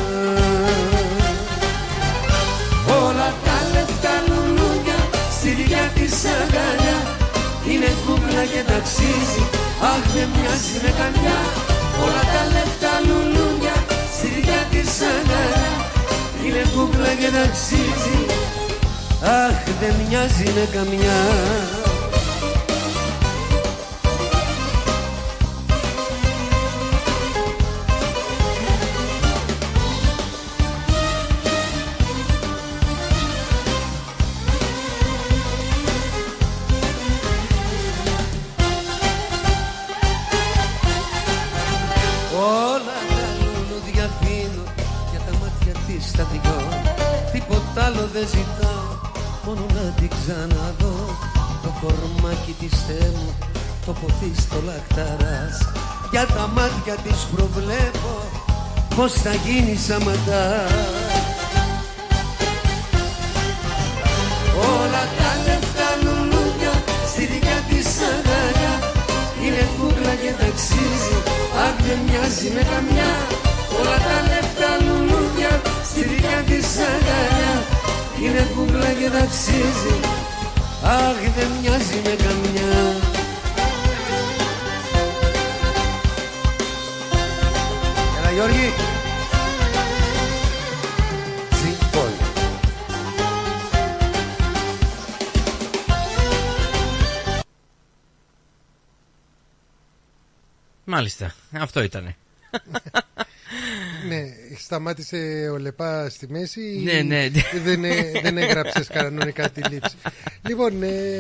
Όλα τα λεφτά λουλούδια στη δικιά της αγκαλιά είναι κούκλα και ταξίζει, αχ δεν μοιάζει με καμιά. Όλα τα λεφτά λουλούδια στη δικιά της αγκαλιά είναι κούκλα και ταξίζει, αχ δεν μοιάζει με καμιά. Τίποτα άλλο δεν ζητάω, μόνο να την ξαναδώ. Το κορμάκι της θέμου, το ποθί στο λαχταράς. Για τα μάτια της προβλέπω πως θα γίνει σαματάς. Όλα τα λεφτά λουλούδια στη δικιά της αγκαλιά είναι κούκλα και ταξίζει, αχ δεν μοιάζει με καμιά. Όλα τα λεφτά λουλούδια στη δικιά της αγκαλιά είναι κούκλα και ταξίζει, αχ δεν μοιάζει με καμιά. Έλα Γιώργη. Ζήπολ. Μάλιστα, αυτό ήτανε. Ναι, σταμάτησε ο Λεπά στη μέση. Ναι, ναι. Δεν, δεν έγραψες κανονικά τη λήψη. Λοιπόν, ε,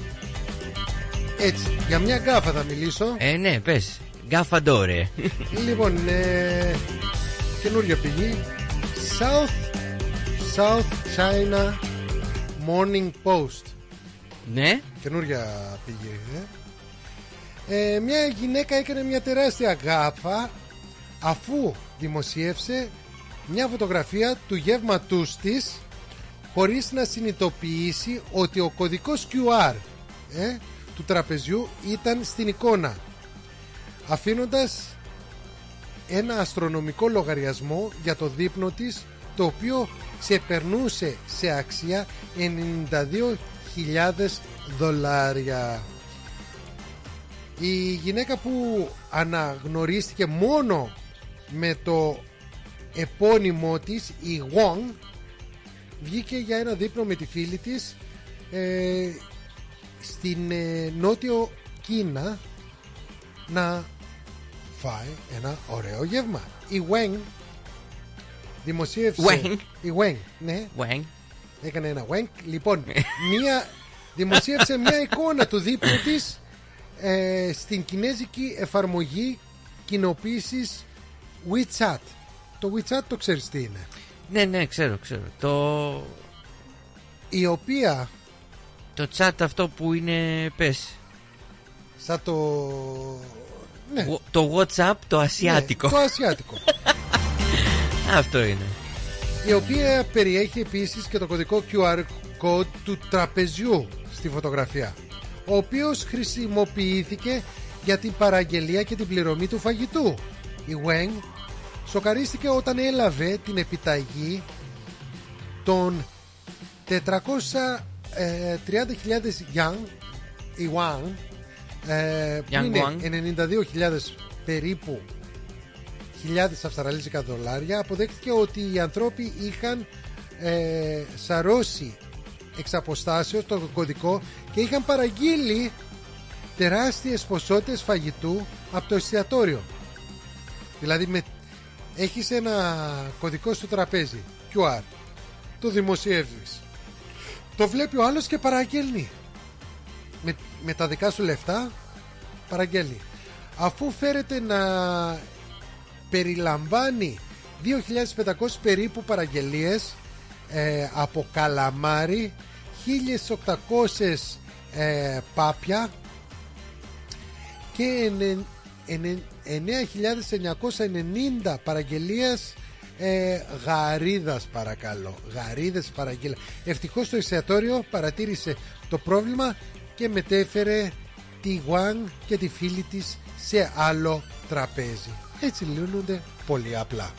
έτσι, για μια γκάφα θα μιλήσω. Ε, ναι, πες. Γκάφα ντόρε. Λοιπόν, ε, καινούργια πηγή. South, South China Morning Post. Ναι. Καινούργια πηγή. Ε. Ε, μια γυναίκα έκανε μια τεράστια γκάφα αφού δημοσίευσε μια φωτογραφία του γεύματούς της χωρίς να συνειδητοποιήσει ότι ο κωδικός κιου αρ ε, του τραπεζιού ήταν στην εικόνα, αφήνοντας ένα αστρονομικό λογαριασμό για το δείπνο της, το οποίο ξεπερνούσε σε αξία ενενήντα δύο χιλιάδες δολάρια. Η γυναίκα που αναγνωρίστηκε μόνο με το επώνυμό της, η Wong, βγήκε για ένα δείπνο με τη φίλη της ε, στην ε, νότιο Κίνα να φάει ένα ωραίο γεύμα. Η Wang δημοσίευσε Wang. Η Wang, ναι. Wang. Έκανε ένα Wang. Λοιπόν, μία, δημοσίευσε μια εικόνα του δείπνου της ε, στην κινέζικη εφαρμογή κοινοποίησης WeChat. Το WeChat το ξέρεις τι είναι? Ναι, ναι, ξέρω, ξέρω. Το... Η οποία... Το chat αυτό που είναι, πες, σαν το... Ναι. Το WhatsApp, το ασιάτικο. Ναι, το ασιάτικο. Αυτό είναι. Η οποία περιέχει επίσης και το κωδικό κιου αρ code του τραπεζιού στη φωτογραφία, ο οποίος χρησιμοποιήθηκε για την παραγγελία και την πληρωμή του φαγητού. Η Wang σοκαρίστηκε όταν έλαβε την επιταγή των τετρακόσιες τριάντα χιλιάδες yuan, yuan, ε, που είναι ενενήντα δύο χιλιάδες περίπου χιλιάδες αυστραλίζικα δολάρια. Αποδέχτηκε ότι οι ανθρώποι είχαν ε, σαρώσει εξ αποστάσεως το κωδικό και είχαν παραγγείλει τεράστιες ποσότητες φαγητού από το εστιατόριο. Δηλαδή με, έχεις ένα κωδικό στο τραπέζι κιου αρ, το δημοσιεύεις, το βλέπει ο άλλος και παραγγέλνει με, με τα δικά σου λεφτά, παραγγέλνει. Αφού φέρεται να περιλαμβάνει δύο χιλιάδες πεντακόσιες περίπου παραγγελίες ε, από καλαμάρι, χίλια οκτακόσιες ε, πάπια και εννέα χιλιάδες εννιακόσιες ενενήντα παραγγελίες ε, γαρίδας, παρακαλώ. Γαρίδες παραγγέλα. Ευτυχώς το εστιατόριο παρατήρησε το πρόβλημα και μετέφερε τη Wang και τη φίλη της σε άλλο τραπέζι. Έτσι λύνονται πολύ απλά.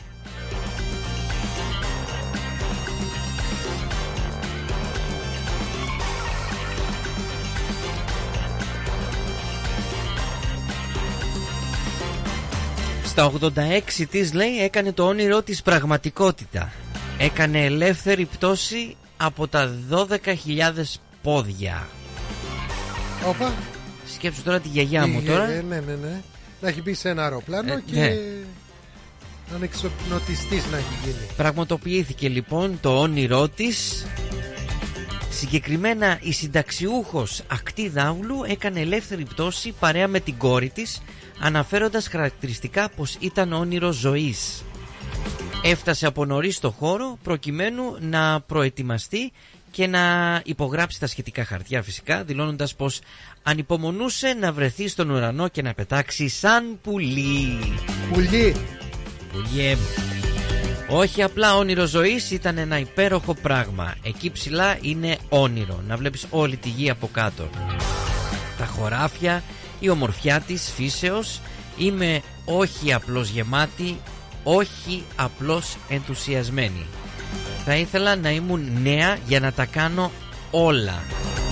Στα ογδόντα έξι της, λέει, έκανε το όνειρό της πραγματικότητα. Έκανε ελεύθερη πτώση από τα δώδεκα χιλιάδες πόδια. Όπα. Σκέψου τώρα τη γιαγιά μου τώρα. Ναι, ναι, ναι. Να έχει μπει σε ένα αεροπλάνο ε, και ναι. ανεξοπνοτιστής να έχει γίνει. Πραγματοποιήθηκε λοιπόν το όνειρό της. Συγκεκριμένα η συνταξιούχος ακτή δάβλου έκανε ελεύθερη πτώση παρέα με την κόρη της, αναφέροντας χαρακτηριστικά πως ήταν όνειρο ζωής. Έφτασε από νωρίς στο χώρο προκειμένου να προετοιμαστεί και να υπογράψει τα σχετικά χαρτιά, φυσικά, δηλώνοντας πως ανυπομονούσε να βρεθεί στον ουρανό και να πετάξει σαν πουλί. Πουλί. Πουλί. Όχι απλά όνειρο ζωής, ήταν ένα υπέροχο πράγμα. Εκεί ψηλά είναι όνειρο, να βλέπεις όλη τη γη από κάτω. Τα χωράφια, η ομορφιά της φύσεως. Είμαι όχι απλώς γεμάτη, όχι απλώς ενθουσιασμένη. Θα ήθελα να ήμουν νέα για να τα κάνω όλα.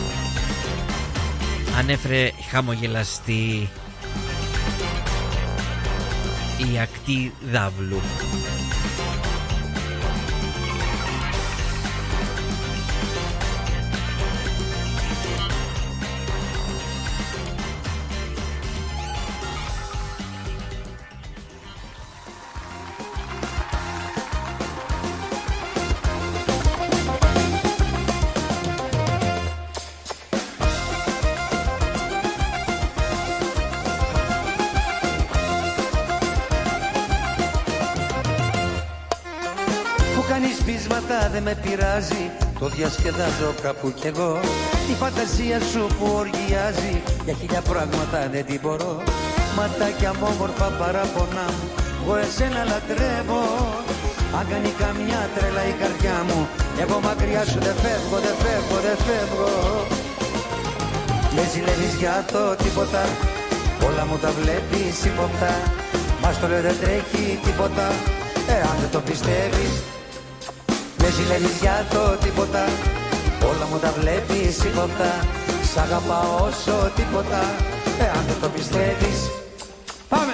Ανέφερε χαμογελαστή η ακτή δάβλου. Δεν με πειράζει, το διασκεδάζω κάπου κι εγώ. Η φαντασία σου που οργιάζει, για χίλια πράγματα δεν την μπορώ. Ματάκια μου όμορφα παράπονά μου, εγώ εσένα λατρεύω. Αν κάνει καμιά τρέλα η καρδιά μου, εγώ μακριά σου δεν φεύγω, δεν φεύγω, δεν φεύγω. Δεν ζηλεύεις για το τίποτα, όλα μου τα βλέπεις υποπτά. Μας το λέω δεν τρέχει τίποτα, εάν δεν το πιστεύεις. Δεν ζηλεύεις για το τίποτα, όλα μου τα βλέπεις υποπτά. Σ' αγαπάω όσο τίποτα, εάν δεν το πιστεύεις. Πάμε!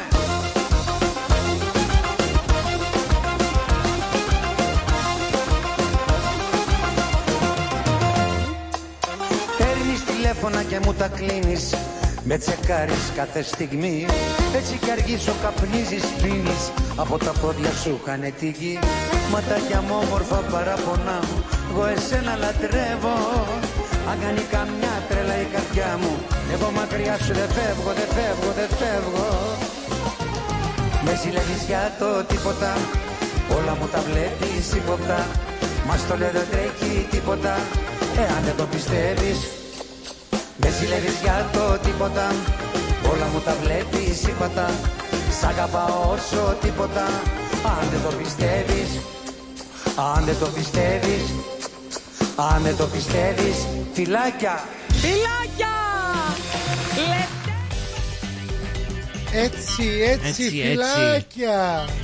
Παίρνεις τηλέφωνα και μου τα κλείνεις, με τσεκάρεις κάθε στιγμή. Έτσι κι αργήσω καπνίζεις, πίνεις, από τα πόδια σου χάνε τη γη. Ματάκια μου όμορφα παραπονά μου, εγώ εσένα λατρεύω. Αν κάνει καμιά τρέλα η καρδιά μου, εγώ μακριά σου δεν φεύγω, δεν φεύγω, δεν φεύγω. Με ζηλεύεις για το τίποτα, όλα μου τα βλέπεις τίποτα. Μας το λέω δεν τρέχει τίποτα, εάν δεν το πιστεύεις. Με ζηλεύεις για το τίποτα, όλα μου τα βλέπεις τίποτα. Σ' αγαπάω όσο τίποτα, αν δεν το πιστεύεις. Αν δεν το πιστεύεις, αν δεν το πιστεύεις. Φιλάκια, φιλάκια. Έτσι, έτσι, έτσι, φιλάκια. Έτσι.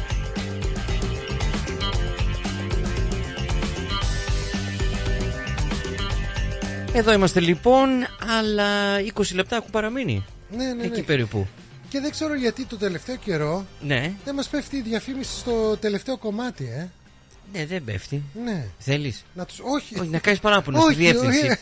Εδώ είμαστε λοιπόν, αλλά είκοσι λεπτά έχουν παραμείνει. Ναι, ναι, ναι. Εκεί περίπου. Και δεν ξέρω γιατί το τελευταίο καιρό ναι. δεν μας πέφτει η διαφήμιση στο τελευταίο κομμάτι, ε. Ναι, δεν πέφτει. Ναι. Θέλεις? Να τους... Όχι. Όχι, να κάνεις παράπονο στη διεύθυνση.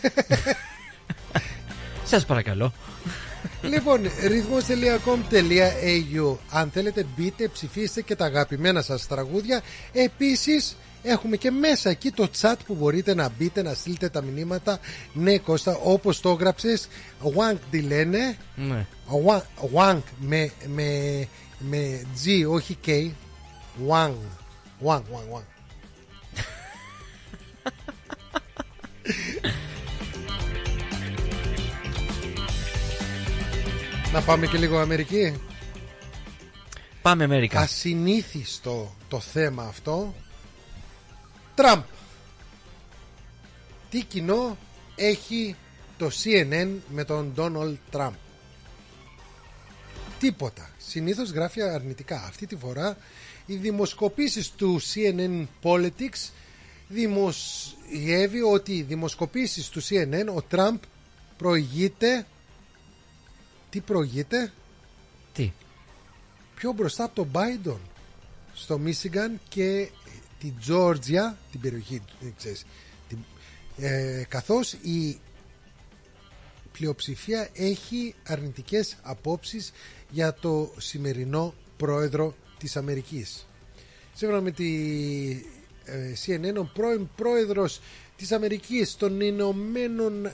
Σας παρακαλώ. Λοιπόν, ρυθμός τελεία κομ τελεία έι γιου. Αν θέλετε μπείτε, ψηφίστε και τα αγαπημένα σας τραγούδια. Επίσης έχουμε και μέσα εκεί το chat που μπορείτε να μπείτε, να στείλετε τα μηνύματα. Ναι Κώστα, όπως το έγραψες, Wank τι λένε. Ναι. Wank με, με, με G, όχι K. Wank. Wank, wank, wank. Να πάμε και λίγο Αμερική. Πάμε Αμερικά. Ασυνήθιστο το θέμα αυτό. Τραμπ. Τι κοινό έχει το σι εν εν με τον Ντόναλντ Τραμπ? Τίποτα. Συνήθως γράφει αρνητικά. Αυτή τη φορά οι δημοσκοπήσεις του σι εν εν Politics δημοσιεύει ότι οι δημοσκοπήσεις του σι εν εν ο Τραμπ προηγείται. Τι προηγείται? Τι? Πιο μπροστά από τον Biden στο Μίσιγκαν και τη Τζόρτζια, την περιοχή ξέρεις, την, ε, καθώς η πλειοψηφία έχει αρνητικές απόψεις για το σημερινό πρόεδρο της Αμερικής. Σύμφωνα με τη ε, σι εν εν, ο πρώην πρόεδρος της Αμερικής των Ηνωμένων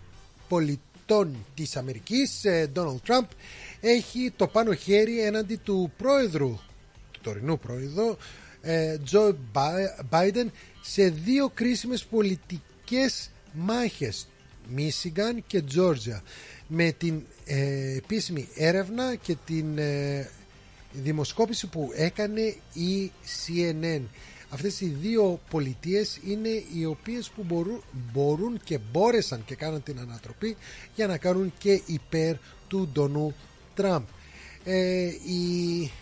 Πολιτών της Αμερικής, Ντόναλντ Τραμπ, έχει το πάνω χέρι έναντι του πρόεδρου, του τωρινού πρόεδρου Τζο Μπάιντεν, σε δύο κρίσιμες πολιτικές μάχες, Μίσιγκαν και Τζόρτζια, με την ε, επίσημη έρευνα και την ε, δημοσκόπηση που έκανε η σι εν εν. Αυτές οι δύο πολιτείες είναι οι οποίες που μπορούν, μπορούν και μπόρεσαν και κάναν την ανατροπή για να κάνουν και υπέρ του Ντονού Τραμπ. Ε, οι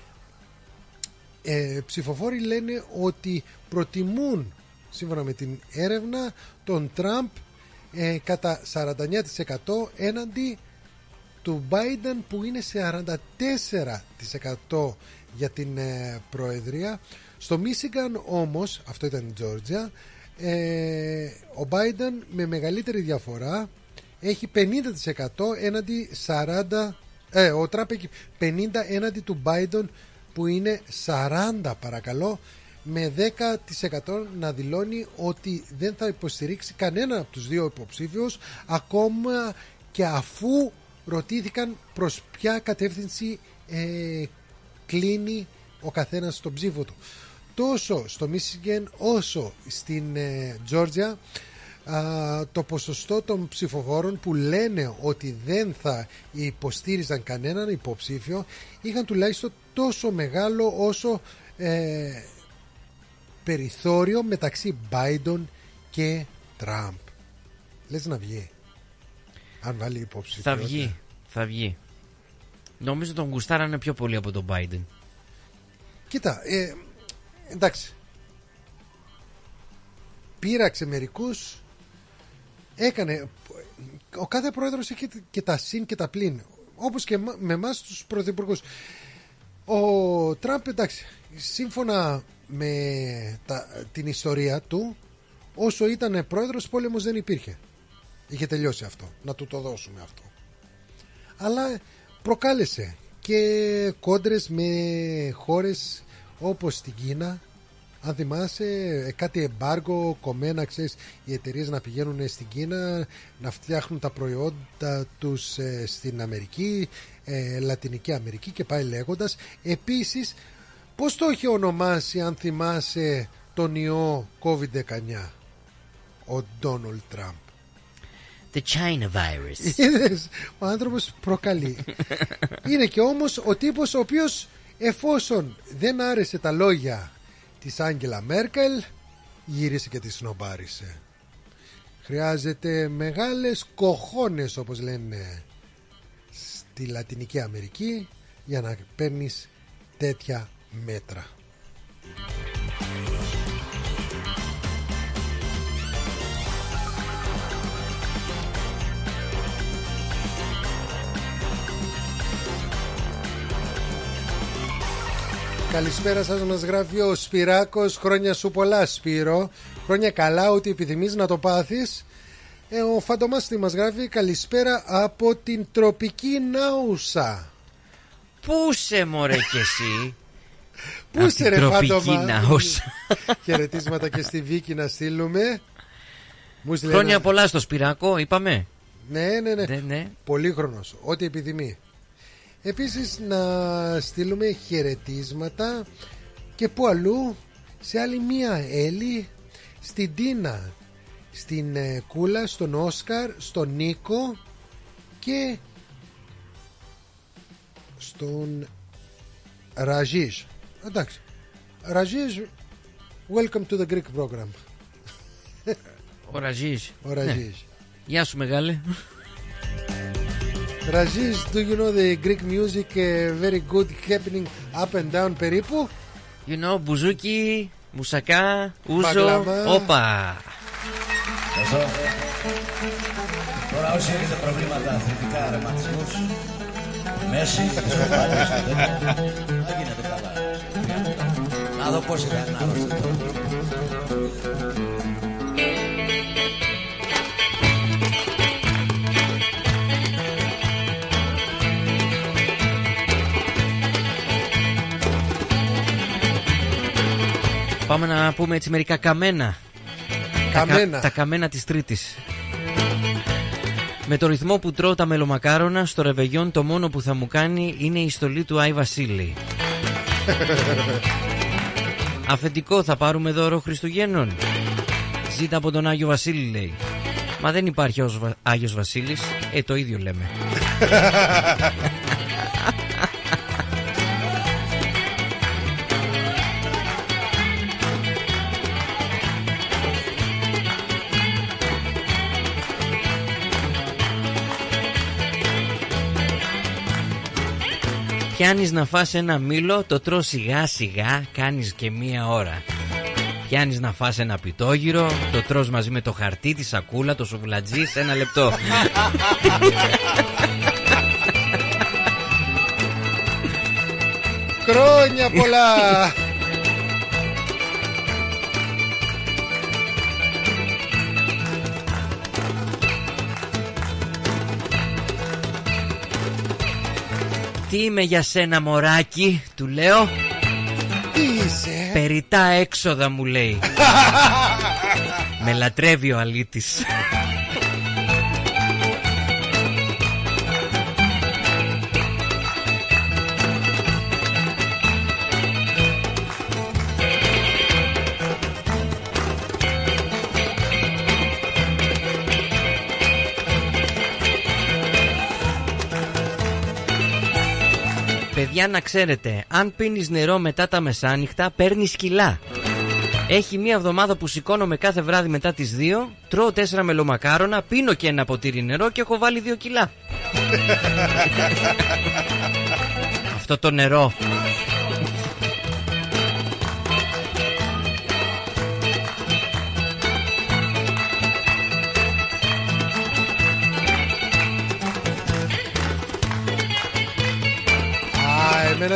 ε, ψηφοφόροι λένε ότι προτιμούν, σύμφωνα με την έρευνα, τον Τραμπ ε, κατά σαράντα εννέα τοις εκατό έναντι του Biden που είναι σαράντα τέσσερα τοις εκατό για την ε, προεδρία. Στο Μίσιγκαν όμως, αυτό ήταν η Τζόρτζια, ε, ο Biden με μεγαλύτερη διαφορά έχει πενήντα τοις εκατό έναντι σαράντα, ε, ο Τραμπ έχει πενήντα έναντι του Biden που είναι σαράντα, παρακαλώ, με δέκα τοις εκατό να δηλώνει ότι δεν θα υποστηρίξει κανένα από τους δύο υποψήφιους, ακόμα και αφού ρωτήθηκαν προς ποια κατεύθυνση ε, κλείνει ο καθένας στον ψήφο του. Τόσο στο Μίσιγκεν όσο στην Τζόρτζια ε, το ποσοστό των ψηφοφόρων που λένε ότι δεν θα υποστήριζαν κανέναν υποψήφιο είχαν τουλάχιστον τόσο μεγάλο όσο ε, περιθώριο μεταξύ Biden και Τραμπ. Λες να βγει? Αν βάλει υποψήφιο. Θα βγει, θα βγει. Νομίζω τον γουστάρανε πιο πολύ από τον Biden. Κοίτα, ε, εντάξει, πείραξε μερικούς, έκανε. Ο κάθε πρόεδρος έχει και τα συν και τα πλην. όπως και με εμάς τους πρωθυπουργούς. Ο Τραμπ, εντάξει, σύμφωνα με τα, την ιστορία του, όσο ήταν πρόεδρος, πόλεμος δεν υπήρχε. Είχε τελειώσει αυτό. Να του το δώσουμε αυτό. Αλλά προκάλεσε και κόντρες με χώρες όπως την Κίνα. Αν θυμάσαι, κάτι εμπάργο κομμένα, ξέρεις, οι εταιρείες να πηγαίνουν στην Κίνα, να φτιάχνουν τα προϊόντα τους ε, στην Αμερική, ε, Λατινική Αμερική και πάει λέγοντας. Επίσης, πώς το είχε ονομάσει, αν θυμάσαι, τον ιό κόβιντ δεκαεννιά ο Ντόναλντ Τραμπ? The China virus. Είδες, ο άνθρωπος προκαλεί. Είναι και όμως ο τύπος ο οποίος, εφόσον δεν άρεσε τα λόγια της Άγγελα Μέρκελ, γύρισε και τη σνομπάρισε. Χρειάζεται μεγάλες κοχώνες, όπως λένε στη Λατινική Αμερική, για να παίρνεις τέτοια μέτρα. Καλησπέρα σας, μας γράφει ο Σπυράκος. Χρόνια σου πολλά, Σπύρο. Χρόνια καλά, ό,τι επιθυμείς να το πάθεις. ε, Ο Φαντομάς τι μας γράφει? Καλησπέρα από την τροπική Νάουσα. Πού σε μωρέ κι εσύ? Πού σε ρε Φαντομά? Νάουσα. Χαιρετίσματα και στη Βίκη να στείλουμε. Χρόνια λένε... πολλά στο Σπυράκο, είπαμε. Ναι, ναι, ναι, ναι, ναι. Πολύχρονος, ό,τι επιθυμεί. Επίσης να στείλουμε χαιρετίσματα και που αλλού, σε άλλη μία Έλλη, στην Τίνα, στην ε, Κούλα, στον Όσκαρ, στον Νίκο και στον Ραζίζ. Εντάξει, Ραζίζ, welcome to the Greek program. Ο Ραζίζ. Ο Ραζίζ. Ναι. Γεια σου μεγάλε. Rajiz, do you know the Greek music uh, very good happening up and down περίπου? You know, μπουζούκι, μουσακά, ούζο, όπα. Ευχαριστώ. Τώρα όσοι έχετε προβλήματα αθλητικά, ρευματισμούς, μέση, ξεπάτες, δεν γίνεται καλά. Να δω πώς είναι να άρρωστο. Πάμε να πούμε έτσι μερικά καμένα. Καμένα. Τα, τα καμένα της Τρίτης. Με το ρυθμό που τρώω τα μελομακάρονα στο ρεβεγιόν, το μόνο που θα μου κάνει είναι η στολή του Άι Βασίλη. Αφεντικό, θα πάρουμε δώρο Χριστουγέννων? Ζήτα από τον Άγιο Βασίλη, λέει. Μα δεν υπάρχει ως Άγιος Βασίλης. Ε, το ίδιο λέμε. Πιάνεις να φας ένα μήλο, το τρως σιγά σιγά, κάνεις και μία ώρα. Πιάνεις να φας ένα πιτόγυρο, το τρως μαζί με το χαρτί, τη σακούλα, το σουβλατζί σε ένα λεπτό. Χρόνια πολλά! Τι είμαι για σένα μωράκι, του λέω. Τι είσαι? Περιτά έξοδα, μου λέει. Με λατρεύει ο αλήτης. Παιδιά, να ξέρετε, αν πίνεις νερό μετά τα μεσάνυχτα, παίρνεις κιλά. Έχει μία εβδομάδα που σηκώνομαι κάθε βράδυ μετά τις δύο, τρώω τέσσερα μελομακάρονα, πίνω και ένα ποτήρι νερό και έχω βάλει δύο κιλά. Αυτό το νερό.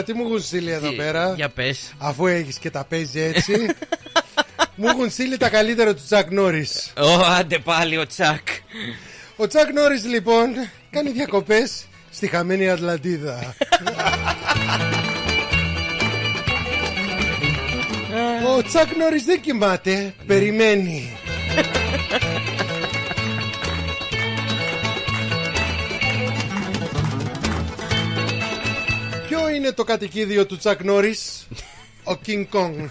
Τώρα τι μου έχουν στείλει εδώ Τι, πέρα. για πες. Αφού έχεις και τα παίζει έτσι. Μου έχουν στείλει τα καλύτερα του Τσακ Νόρις. Ω, άντε πάλι ο Τσακ. Ο Τσακ Νόρις λοιπόν κάνει διακοπές στη χαμένη Ατλαντίδα. Ο Τσακ Νόρις δεν κοιμάται, περιμένει. Ποιο είναι το κατοικίδιο του Τσακ Νόρις? Ο King Kong.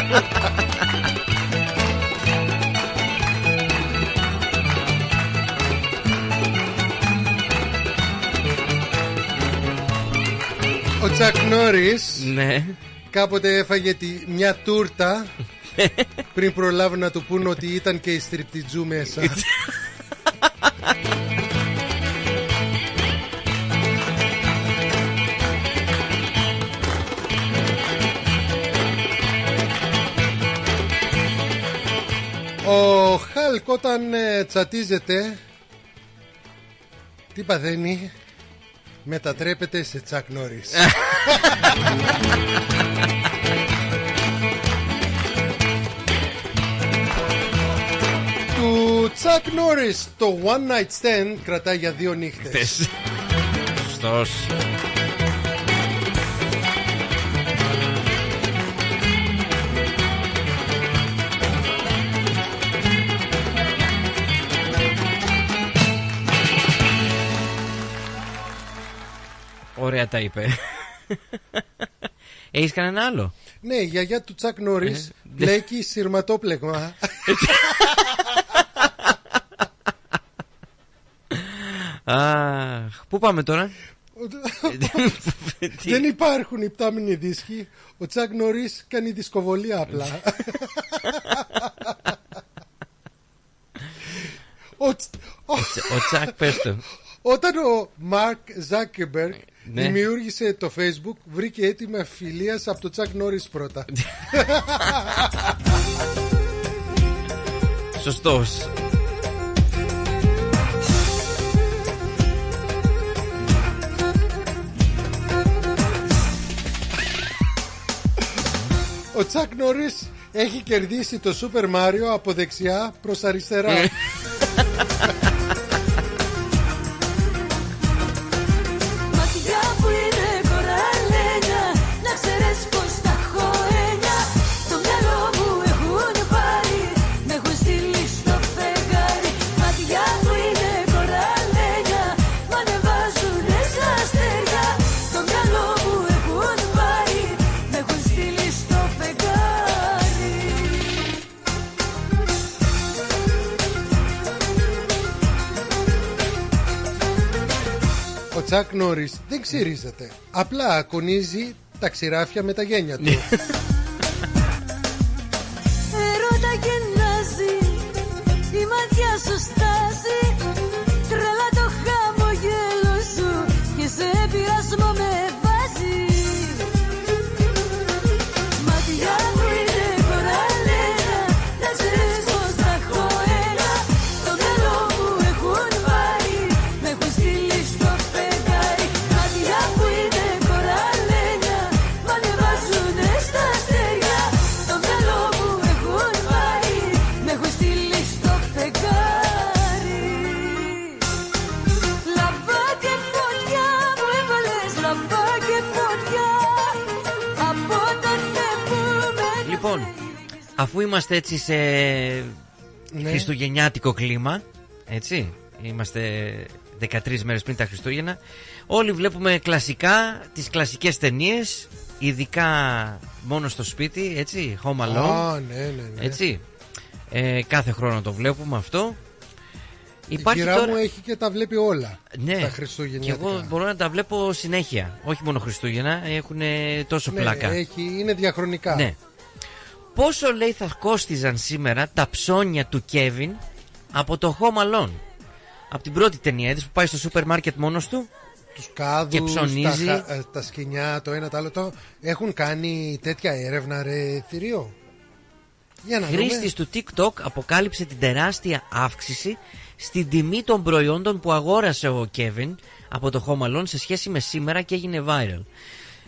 Ο Τσακ Νόρις, ναι, κάποτε έφαγε τη, μια τούρτα πριν προλάβουν να του πούν ότι ήταν και η στριπτιτζού μέσα. Ο Χάλκ όταν ε, τσατίζεται, τι παθαίνει? Μετατρέπεται σε Τσακ Νόρις. Του Τσακ Νόρις το one night stand κρατάει για δύο νύχτες. Σωστός. Ωραία τα είπε. Έχεις κανένα άλλο? Ναι, η γιαγιά του Τσακ Νόρις μπλέκει σειρματόπλεγμα. Αχ, πού πάμε τώρα? Δεν υπάρχουν υπτάμενοι δίσκοι. Ο Τσακ Νόρις κάνει δισκοβολία απλά. Ο Τσακ, πες το. Όταν ο Μαρκ Ζάκεμπεργκ ναι. δημιούργησε το Facebook, βρήκε έτοιμα φιλίας από το Τσακ Νόρις πρώτα. Σωστός. Ο Τσακ Νόρις έχει κερδίσει το Super Mario από δεξιά προς αριστερά. Ο Τσακ Νόρις δεν ξυρίζεται. Απλά ακονίζει τα ξηράφια με τα γένια του. Ερώτα γεννάζει, η ματιά σου στάζει, τρελά το χαμογέλο σου και σε πειρασμό με βάζει. Ματιά μου είναι κοραλένα, να ξέρεις πως τα έχω ένα. Το μυαλό μου έχουν πάρει, με έχουν στείλει στο φεγγάρι. Ματιά μου είναι κοραλένα, μ' ανεβάζουνε στα αστέρια. Το μυαλό μου έχουν πάρει, με έχουν στείλει στο φεγγάρι. Λαμπά και φωτιά μου έβαλες, λαμπά και φωτιά. Από τότε που με... Λοιπόν, αφού είμαστε έτσι σε Ναι. χριστουγεννιάτικο κλίμα, έτσι, είμαστε δεκατρείς μέρες πριν τα Χριστούγεννα, όλοι βλέπουμε κλασικά τις κλασικές ταινίες, ειδικά μόνο στο σπίτι, έτσι, Home Alone. Α, ναι, ναι, ναι. Έτσι, ε, κάθε χρόνο το βλέπουμε αυτό. Η Υπάρχει κυρά τώρα... μου έχει και τα βλέπει όλα. Ναι, τα και χριστουγεννιάτικα. εγώ μπορώ να τα βλέπω συνέχεια. Όχι μόνο Χριστούγεννα, έχουν τόσο Ναι, πλάκα. έχει, είναι διαχρονικά. Ναι. Πόσο λέει θα κόστιζαν σήμερα τα ψώνια του Κέβιν από το Home Alone? Από την πρώτη ταινία, είδες που πάει στο σούπερ μάρκετ μόνος του, τους κάδους, και ψωνίζει. τα, χα- τα σκοινιά, το ένα το άλλο. Το... Έχουν κάνει τέτοια έρευνα, ρε θηρίο? Για να δούμε. Χρήστης του TikTok αποκάλυψε την τεράστια αύξηση στην τιμή των προϊόντων που αγόρασε ο Kevin από το Home Alone σε σχέση με σήμερα και έγινε viral.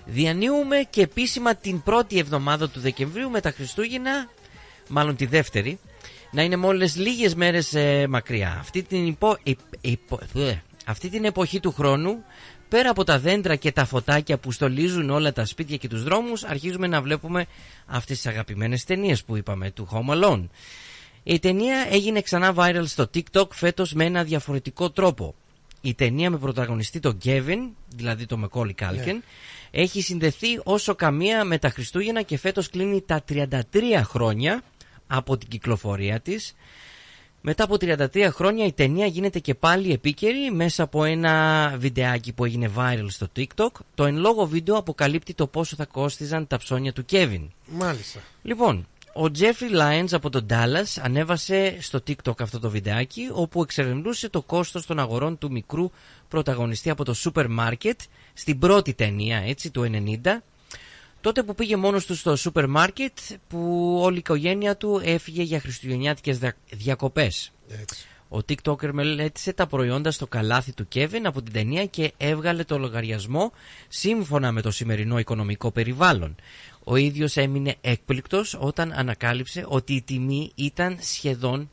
Διανύουμε και επίσημα την πρώτη εβδομάδα του Δεκεμβρίου με τα Χριστούγεννα, μάλλον τη δεύτερη, να είναι μόλις λίγες μέρες ε, μακριά. Αυτή την, υπο, υπ, υπο, ε, αυτή την εποχή του χρόνου, πέρα από τα δέντρα και τα φωτάκια που στολίζουν όλα τα σπίτια και τους δρόμους, αρχίζουμε να βλέπουμε αυτές τις αγαπημένες ταινίες που είπαμε, του Home Alone. Η ταινία έγινε ξανά viral στο TikTok φέτος με ένα διαφορετικό τρόπο. Η ταινία με πρωταγωνιστή τον Kevin, δηλαδή τον Macaulay Culkin, yeah. έχει συνδεθεί όσο καμία με τα Χριστούγεννα και φέτος κλείνει τα τριάντα τρία χρόνια από την κυκλοφορία της. Μετά από τριάντα τρία χρόνια η ταινία γίνεται και πάλι επίκαιρη μέσα από ένα βιντεάκι που έγινε viral στο TikTok. Το εν λόγω βίντεο αποκαλύπτει το πόσο θα κόστιζαν τα ψώνια του Kevin. Μάλιστα. Λοιπόν, ο Jeffrey Lyons από τον Dallas ανέβασε στο TikTok αυτό το βιντεάκι, όπου εξερευνούσε το κόστος των αγορών του μικρού πρωταγωνιστή από το σούπερ μάρκετ στην πρώτη ταινία, έτσι, του ενενήντα. Τότε που πήγε μόνος του στο σούπερ μάρκετ, που όλη η οικογένεια του έφυγε για χριστουγεννιάτικες διακοπές. Έτσι. Ο TikToker μελέτησε τα προϊόντα στο καλάθι του Kevin από την ταινία και έβγαλε το λογαριασμό σύμφωνα με το σημερινό οικονομικό περιβάλλον. Ο ίδιος έμεινε έκπληκτος όταν ανακάλυψε ότι η τιμή ήταν σχεδόν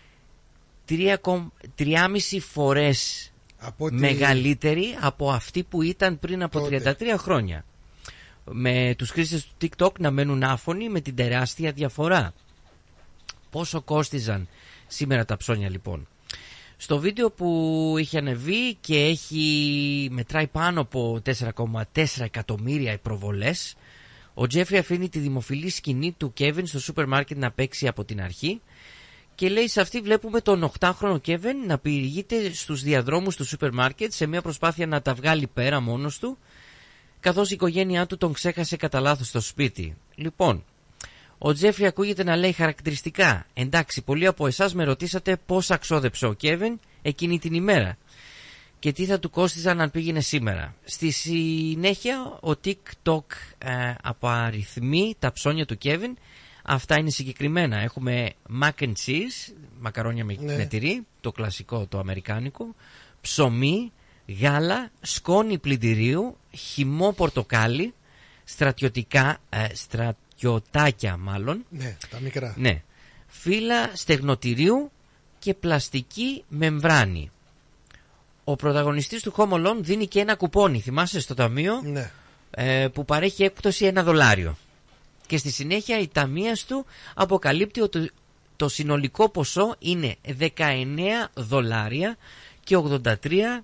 τρία κόμμα πέντε φορές από μεγαλύτερη από αυτή που ήταν πριν από τότε. τριάντα τρία χρόνια. Με τους χρήστες του TikTok να μένουν άφωνοι με την τεράστια διαφορά. Πόσο κόστιζαν σήμερα τα ψώνια λοιπόν? Στο βίντεο που είχε ανεβεί και έχει μετράει πάνω από τέσσερα κόμμα τέσσερα εκατομμύρια προβολές, ο Τζέφρι αφήνει τη δημοφιλή σκηνή του Kevin στο σούπερ μάρκετ να παίξει από την αρχή και λέει σε αυτή βλέπουμε τον οκτάχρονο Kevin να πυρηγείται στους διαδρόμους του σούπερ μάρκετ σε μια προσπάθεια να τα βγάλει πέρα μόνος του, καθώς η οικογένειά του τον ξέχασε κατά λάθος στο σπίτι. Λοιπόν, ο Τζέφρι ακούγεται να λέει χαρακτηριστικά: εντάξει, πολλοί από εσάς με ρωτήσατε πώς αξόδεψε ο Kevin εκείνη την ημέρα και τι θα του κόστιζαν αν πήγαινε σήμερα. Στη συνέχεια ο TikTok ε, απαριθμεί τα ψώνια του Kevin. Αυτά είναι συγκεκριμένα. Έχουμε mac and cheese, μακαρόνια με, ναι. με τυρί, το κλασικό, το αμερικάνικο, ψωμί, γάλα, σκόνη πλυντηρίου, χυμό πορτοκάλι, στρατιωτικά, ε, στρατιωτάκια μάλλον. Ναι, τα μικρά. Ναι. Φύλλα στεγνοτηρίου και πλαστική μεμβράνη. Ο πρωταγωνιστής του Home Alone δίνει και ένα κουπόνι, θυμάσαι, στο ταμείο, ναι. ε, που παρέχει έκπτωση ένα δολάριο. Και στη συνέχεια η ταμείας του αποκαλύπτει ότι το συνολικό ποσό είναι δεκαεννέα δολάρια και ογδόντα τρία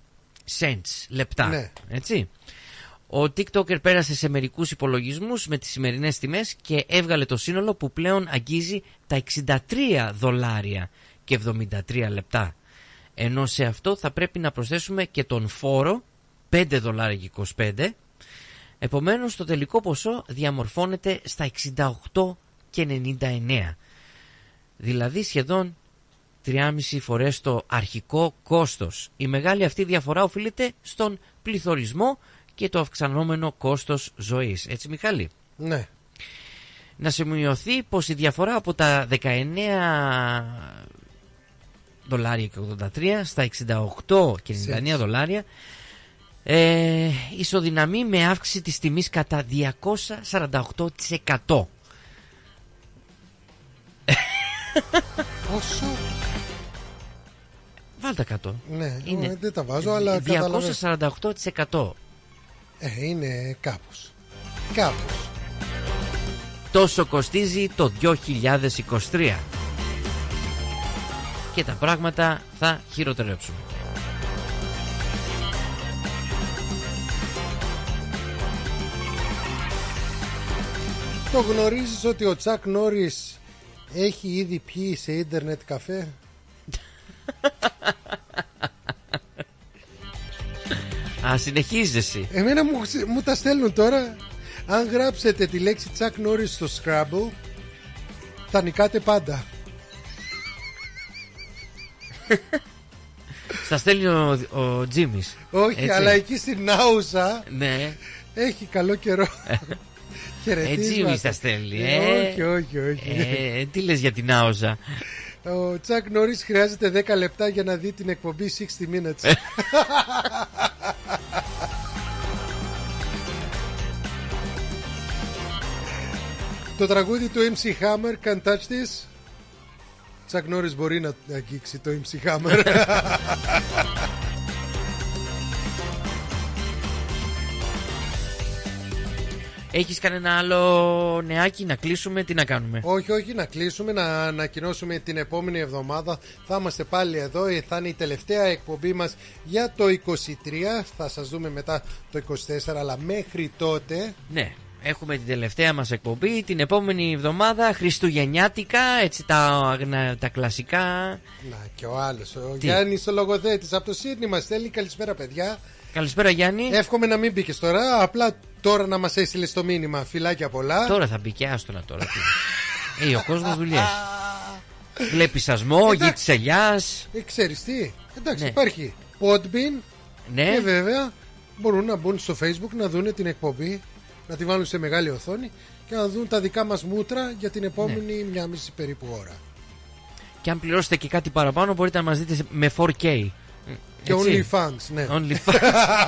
cents, λεπτά. Ναι. Έτσι. Ο TikToker πέρασε σε μερικούς υπολογισμούς με τις σημερινές τιμές και έβγαλε το σύνολο που πλέον αγγίζει τα εξήντα τρία δολάρια και εβδομήντα τρία λεπτά. Ενώ σε αυτό θα πρέπει να προσθέσουμε και τον φόρο πέντε δολάρια και είκοσι πέντε. Επομένως το τελικό ποσό διαμορφώνεται στα εξήντα οκτώ και ενενήντα εννέα. Δηλαδή σχεδόν τρία και μισό φορές το αρχικό κόστος. Η μεγάλη αυτή διαφορά οφείλεται στον πληθωρισμό και το αυξανόμενο κόστος ζωής. Έτσι, Μιχάλη? Ναι. Να σημειωθεί πως η διαφορά από τα δεκαεννέα δολάρια και ογδόντα τρία στα εξήντα οκτώ και ενενήντα εννέα δολάρια ε, ισοδυναμεί με αύξηση της τιμής κατά διακόσια σαράντα οκτώ τοις εκατό. Πόσο? Βάλτε κάτω. Ναι, είναι δεν τα βάζω, αλλά διακόσια σαράντα οκτώ τοις εκατό. Ε, είναι κάπως. Κάπως. Τόσο κοστίζει το δύο χιλιάδες είκοσι τρία. Και τα πράγματα θα χειροτερέψουν. Το γνωρίζεις ότι ο Τσακ Νόρις έχει ήδη πιει σε ίντερνετ καφέ? Α, συνεχίζεσαι. Εμένα μου, μου τα στέλνουν τώρα. Αν γράψετε τη λέξη Τσακ Νόρις στο Scrabble, θα νικάτε πάντα. Στα στέλνει ο, ο Τζίμις. Όχι, έτσι. Αλλά εκεί στην Άουσα, ναι, έχει καλό καιρό. Ε, Τζίμις τα στέλνει. ε, ε, όχι, όχι, όχι. Ε, τι λες για την Άουσα? Ο Τσακ Νόρις χρειάζεται δέκα λεπτά για να δει την εκπομπή εξήντα minutes. Το τραγούδι του εμ σι Hammer, Can't Touch This. Τσακ Νόρις μπορεί να αγγίξει το εμ σι Hammer. Έχεις κανένα άλλο νεάκι να κλείσουμε, τι να κάνουμε? Όχι, όχι, να κλείσουμε, να ανακοινώσουμε την επόμενη εβδομάδα. Θα είμαστε πάλι εδώ, θα είναι η τελευταία εκπομπή μας για το είκοσι τρία. Θα σας δούμε μετά το είκοσι τέσσερα, αλλά μέχρι τότε... Ναι, έχουμε την τελευταία μας εκπομπή την επόμενη εβδομάδα, χριστουγεννιάτικα, έτσι τα, τα κλασικά. Να και ο άλλος, ο τι? Γιάννης ο λογοθέτης από το Σίδνεϊ μας στέλνει καλησπέρα παιδιά. Καλησπέρα Γιάννη. Εύχομαι να μην μπήκες τώρα, απλά τώρα να μας έστειλε το μήνυμα. Φιλάκια πολλά. Τώρα θα μπει και άστονα τώρα. Ε, ο κόσμος δουλειές. Βλέπει σασμό, γη της ελιάς. Ε, ξέρεις τι, εντάξει, ναι. Υπάρχει Podbean, ναι. Και βέβαια μπορούν να μπουν στο Facebook να δουν την εκπομπή, να τη βάλουν σε μεγάλη οθόνη και να δουν τα δικά μας μούτρα για την επόμενη ναι. μια μισή περίπου ώρα. Και αν πληρώσετε και κάτι παραπάνω μπορείτε να μας δείτε με φορ κέι. Και OnlyFans, ναι. OnlyFans.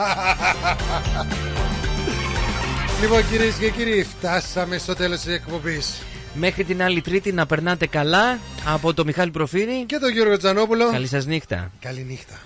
Λοιπόν, κυρίες και κύριοι, φτάσαμε στο τέλος της εκπομπής. Μέχρι την άλλη Τρίτη να περνάτε καλά. Από το Μιχάλη Προφύρη και τον Γιώργο Τζανόπουλο. Καλή σας νύχτα. Καλή νύχτα.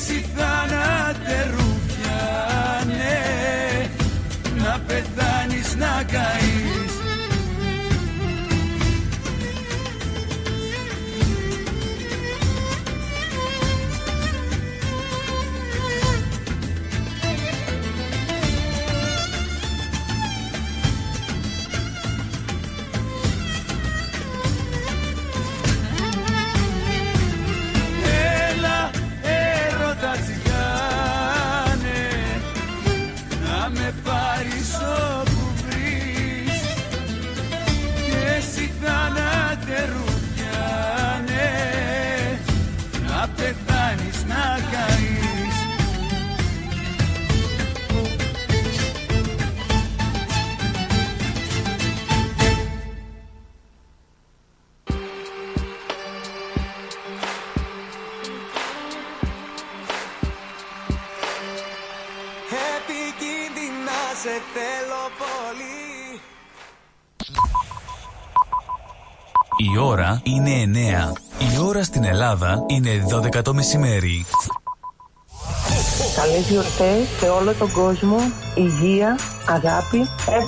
εσύ θάνατε ρουφιάνε, να πεθάνεις να καείς. Πεθάνεις να καείς. Επικίνδυνα σε θέλω πολύ. Η ώρα είναι εννέα. Η ώρα στην Ελλάδα είναι δώδεκα το μεσημέρι. Καλές γιορτές σε όλο τον κόσμο, υγεία, αγάπη.